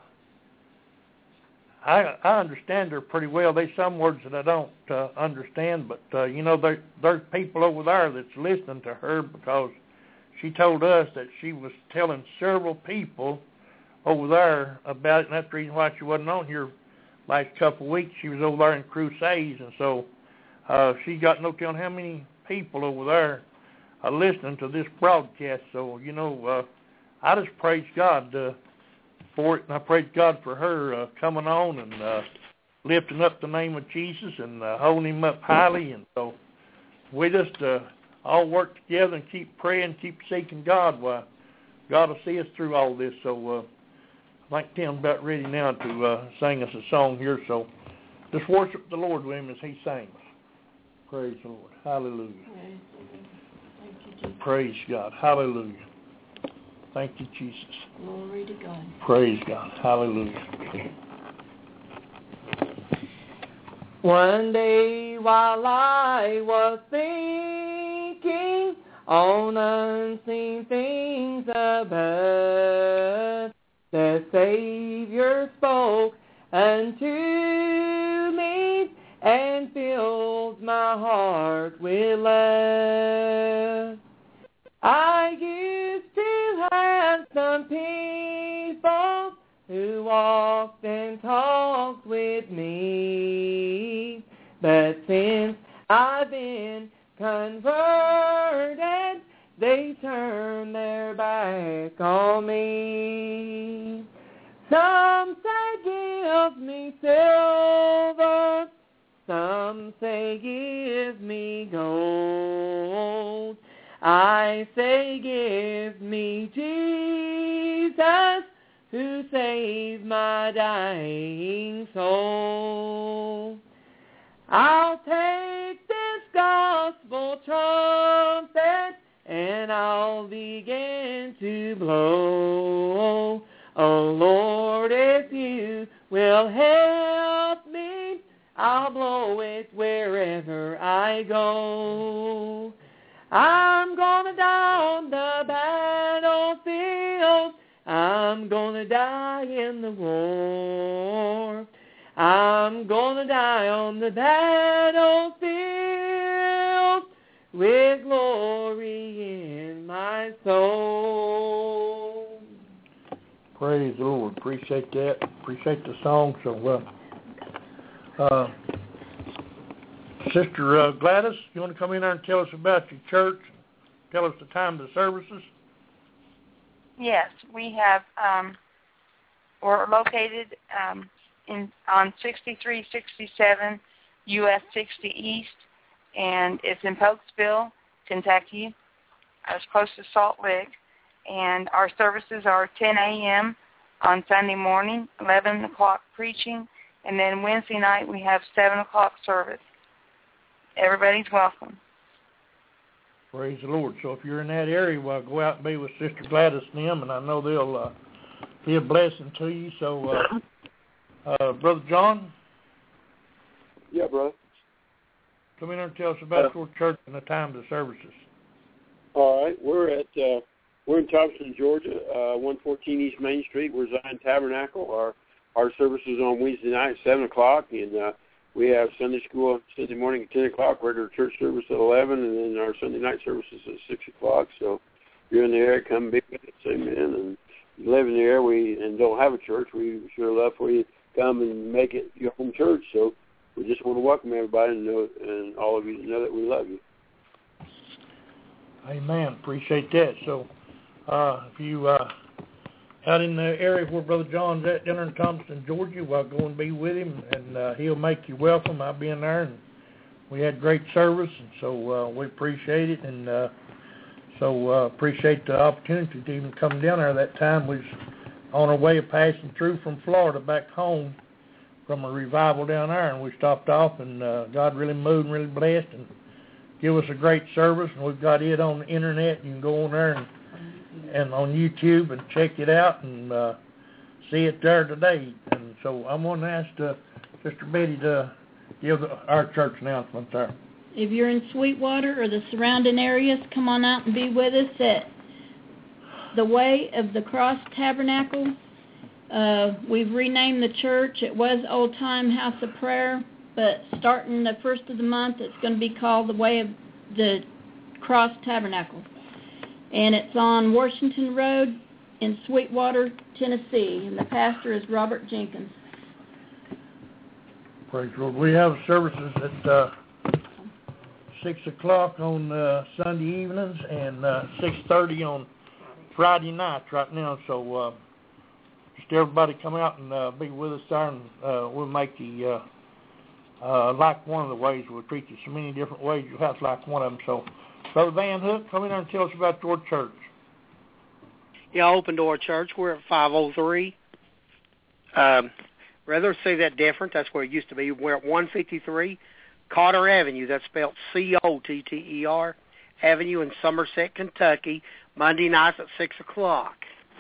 I understand her pretty well. There's some words that I don't understand, but, you know, there's people over there that's listening to her, because she told us that she was telling several people over there about it, and that's the reason why she wasn't on here last couple of weeks. She was over there in crusades, and so she got no telling how many people over there listening to this broadcast. So, you know, I just praise God for it, and I praise God for her coming on and lifting up the name of Jesus and holding Him up highly. And so we just all work together and keep praying, keep seeking God. Well, God will see us through all this. So I think Tim's about ready now to sing us a song here. So just worship the Lord with him as he sings. Praise the Lord. Hallelujah. Praise God. Hallelujah. Thank you, Jesus. Glory to God. Praise God. Hallelujah. One day while I was thinking on unseen things above, the Savior spoke unto me and filled my heart with love. I used to have some people who walked and talked with me, but since I've been converted, they turn their back on me. Some say give me silver, some say give me gold. I say give me Jesus, who saved my dying soul. I'll take this gospel trumpet and I'll begin to blow. Oh Lord, if you will help me, I'll blow it wherever I go. I'm gonna die on the battlefield. I'm gonna die in the war. I'm gonna die on the battlefield with glory in my soul. Praise the Lord. Appreciate that. Appreciate the song. So, Sister Gladys, you want to come in there and tell us about your church? Tell us the time of the services? Yes, we have, we're located on 6367 US 60 East, and it's in Pokesville, Kentucky. It's close to Salt Lick. And our services are 10 a.m. on Sunday morning, 11 o'clock preaching, and then Wednesday night we have 7 o'clock service. Everybody's welcome. Praise the Lord. So if you're in that area, well, go out and be with Sister Gladys and them, and I know they'll be a blessing to you. So, Brother John? Yeah, brother. Come in there and tell us about your church and the time of the services. All right. We're in Thompson, Georgia, 114 East Main Street. We're Zion Tabernacle. Our services on Wednesday night at 7 o'clock, and we have Sunday school Sunday morning at 10 o'clock, regular church service at 11, and then our Sunday night services at 6 o'clock. So if you're in the area, come be with us, amen. And if you live in the area and don't have a church, we sure love for you to come and make it your home church. So we just want to welcome everybody and all of you to know that we love you. Amen. Appreciate that. So if you out in the area where Brother John's at down in Thompson, Georgia, well, go and be with him, and he'll make you welcome. I'll be in there, and we had great service, and so we appreciate it, and appreciate the opportunity to even come down there that time. We was on our way of passing through from Florida back home from a revival down there, and we stopped off, and God really moved and really blessed and give us a great service, and we've got it on the internet. You can go on there and on YouTube and check it out and see it there today. And so I'm going to ask Sister Betty to give our church announcement there. If you're in Sweetwater or the surrounding areas, come on out and be with us at the Way of the Cross Tabernacle. We've renamed the church. It was Old Time House of Prayer, but starting the first of the month, it's going to be called the Way of the Cross Tabernacle. And it's on Washington Road in Sweetwater, Tennessee. And the pastor is Robert Jenkins. Praise the Lord. We have services at 6 o'clock on Sunday evenings and 6:30 on Friday nights right now. So just everybody come out and be with us there, and we'll make you like one of the ways. We'll treat you so many different ways. You'll have to like one of them. So, Brother Van Hook, come in there and tell us about your church. Yeah, Open Door Church. We're at 503. Rather say that different. That's where it used to be. We're at 153 Cotter Avenue. That's spelled Cotter Avenue in Somerset, Kentucky. Monday nights at 6 o'clock.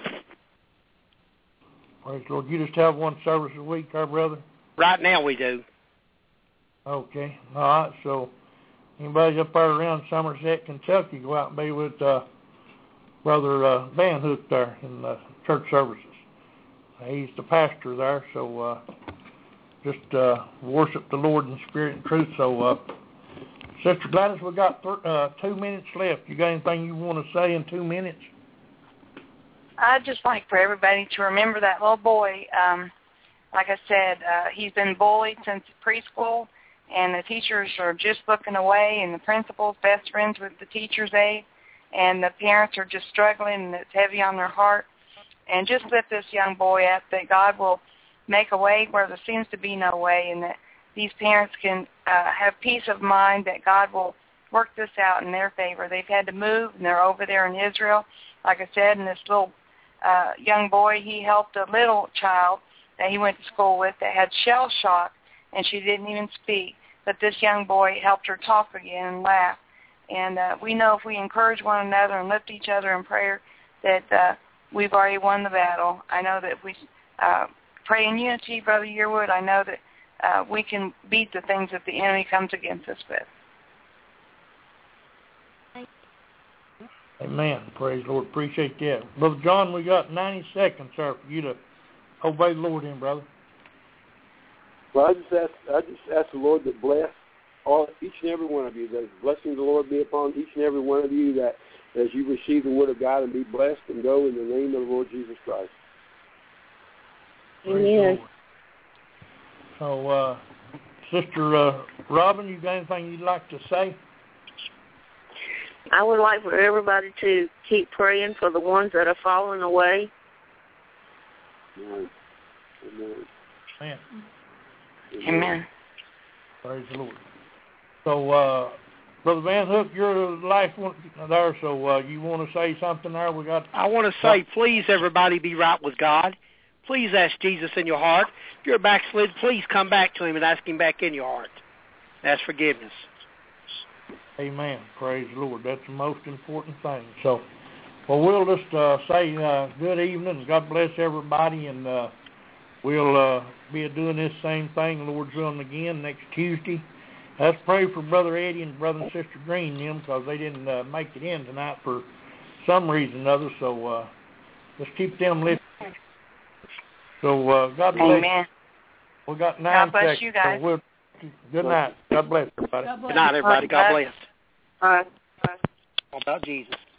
Praise the Lord. You just have one service a week, our brother? Right now we do. Okay. All right. So anybody up there around Somerset, Kentucky, go out and be with Brother Van Hook there in the church services. He's the pastor there, so just worship the Lord in spirit and truth. So, Sister Gladys, we've got 2 minutes left. You got anything you want to say in 2 minutes? I'd just like for everybody to remember that little boy. Like I said, he's been bullied since preschool, and the teachers are just looking away, and the principal's best friends with the teacher's aide, and the parents are just struggling, and it's heavy on their heart. And just lift this young boy up, that God will make a way where there seems to be no way, and that these parents can have peace of mind that God will work this out in their favor. They've had to move, and they're over there in Israel. Like I said, and this little young boy, he helped a little child that he went to school with that had shell shock, and she didn't even speak. But this young boy helped her talk again and laugh. And we know if we encourage one another and lift each other in prayer that we've already won the battle. I know that if we pray in unity, Brother Yearwood, I know that we can beat the things that the enemy comes against us with. Amen. Praise the Lord. Appreciate that. Brother John, we got 90 seconds, sir, for you to obey the Lord in, brother. Well, I just ask the Lord to bless each and every one of you. That the blessing of the Lord be upon each and every one of you, that as you receive the word of God and be blessed and go in the name of the Lord Jesus Christ. Amen. So, Sister Robin, you got anything you'd like to say? I would like for everybody to keep praying for the ones that are falling away. Amen. Amen. Amen. Praise the Lord. So, Brother Van Hook, you're the last one there, so you want to say something there? I want to say, please, everybody, be right with God. Please ask Jesus in your heart. If you're a backslid, please come back to him and ask him back in your heart. That's forgiveness. Amen. Praise the Lord. That's the most important thing. So, well, we'll just say good evening. God bless everybody, and we'll be doing this same thing, Lord's willing, again next Tuesday. Let's pray for Brother Eddie and Brother and Sister Green, because they didn't make it in tonight for some reason or other. So let's keep them lifted. So God bless. Amen. We got 9 God bless seconds. you guys. So good night. God bless everybody. Good night, everybody. God bless. All right. All about Jesus.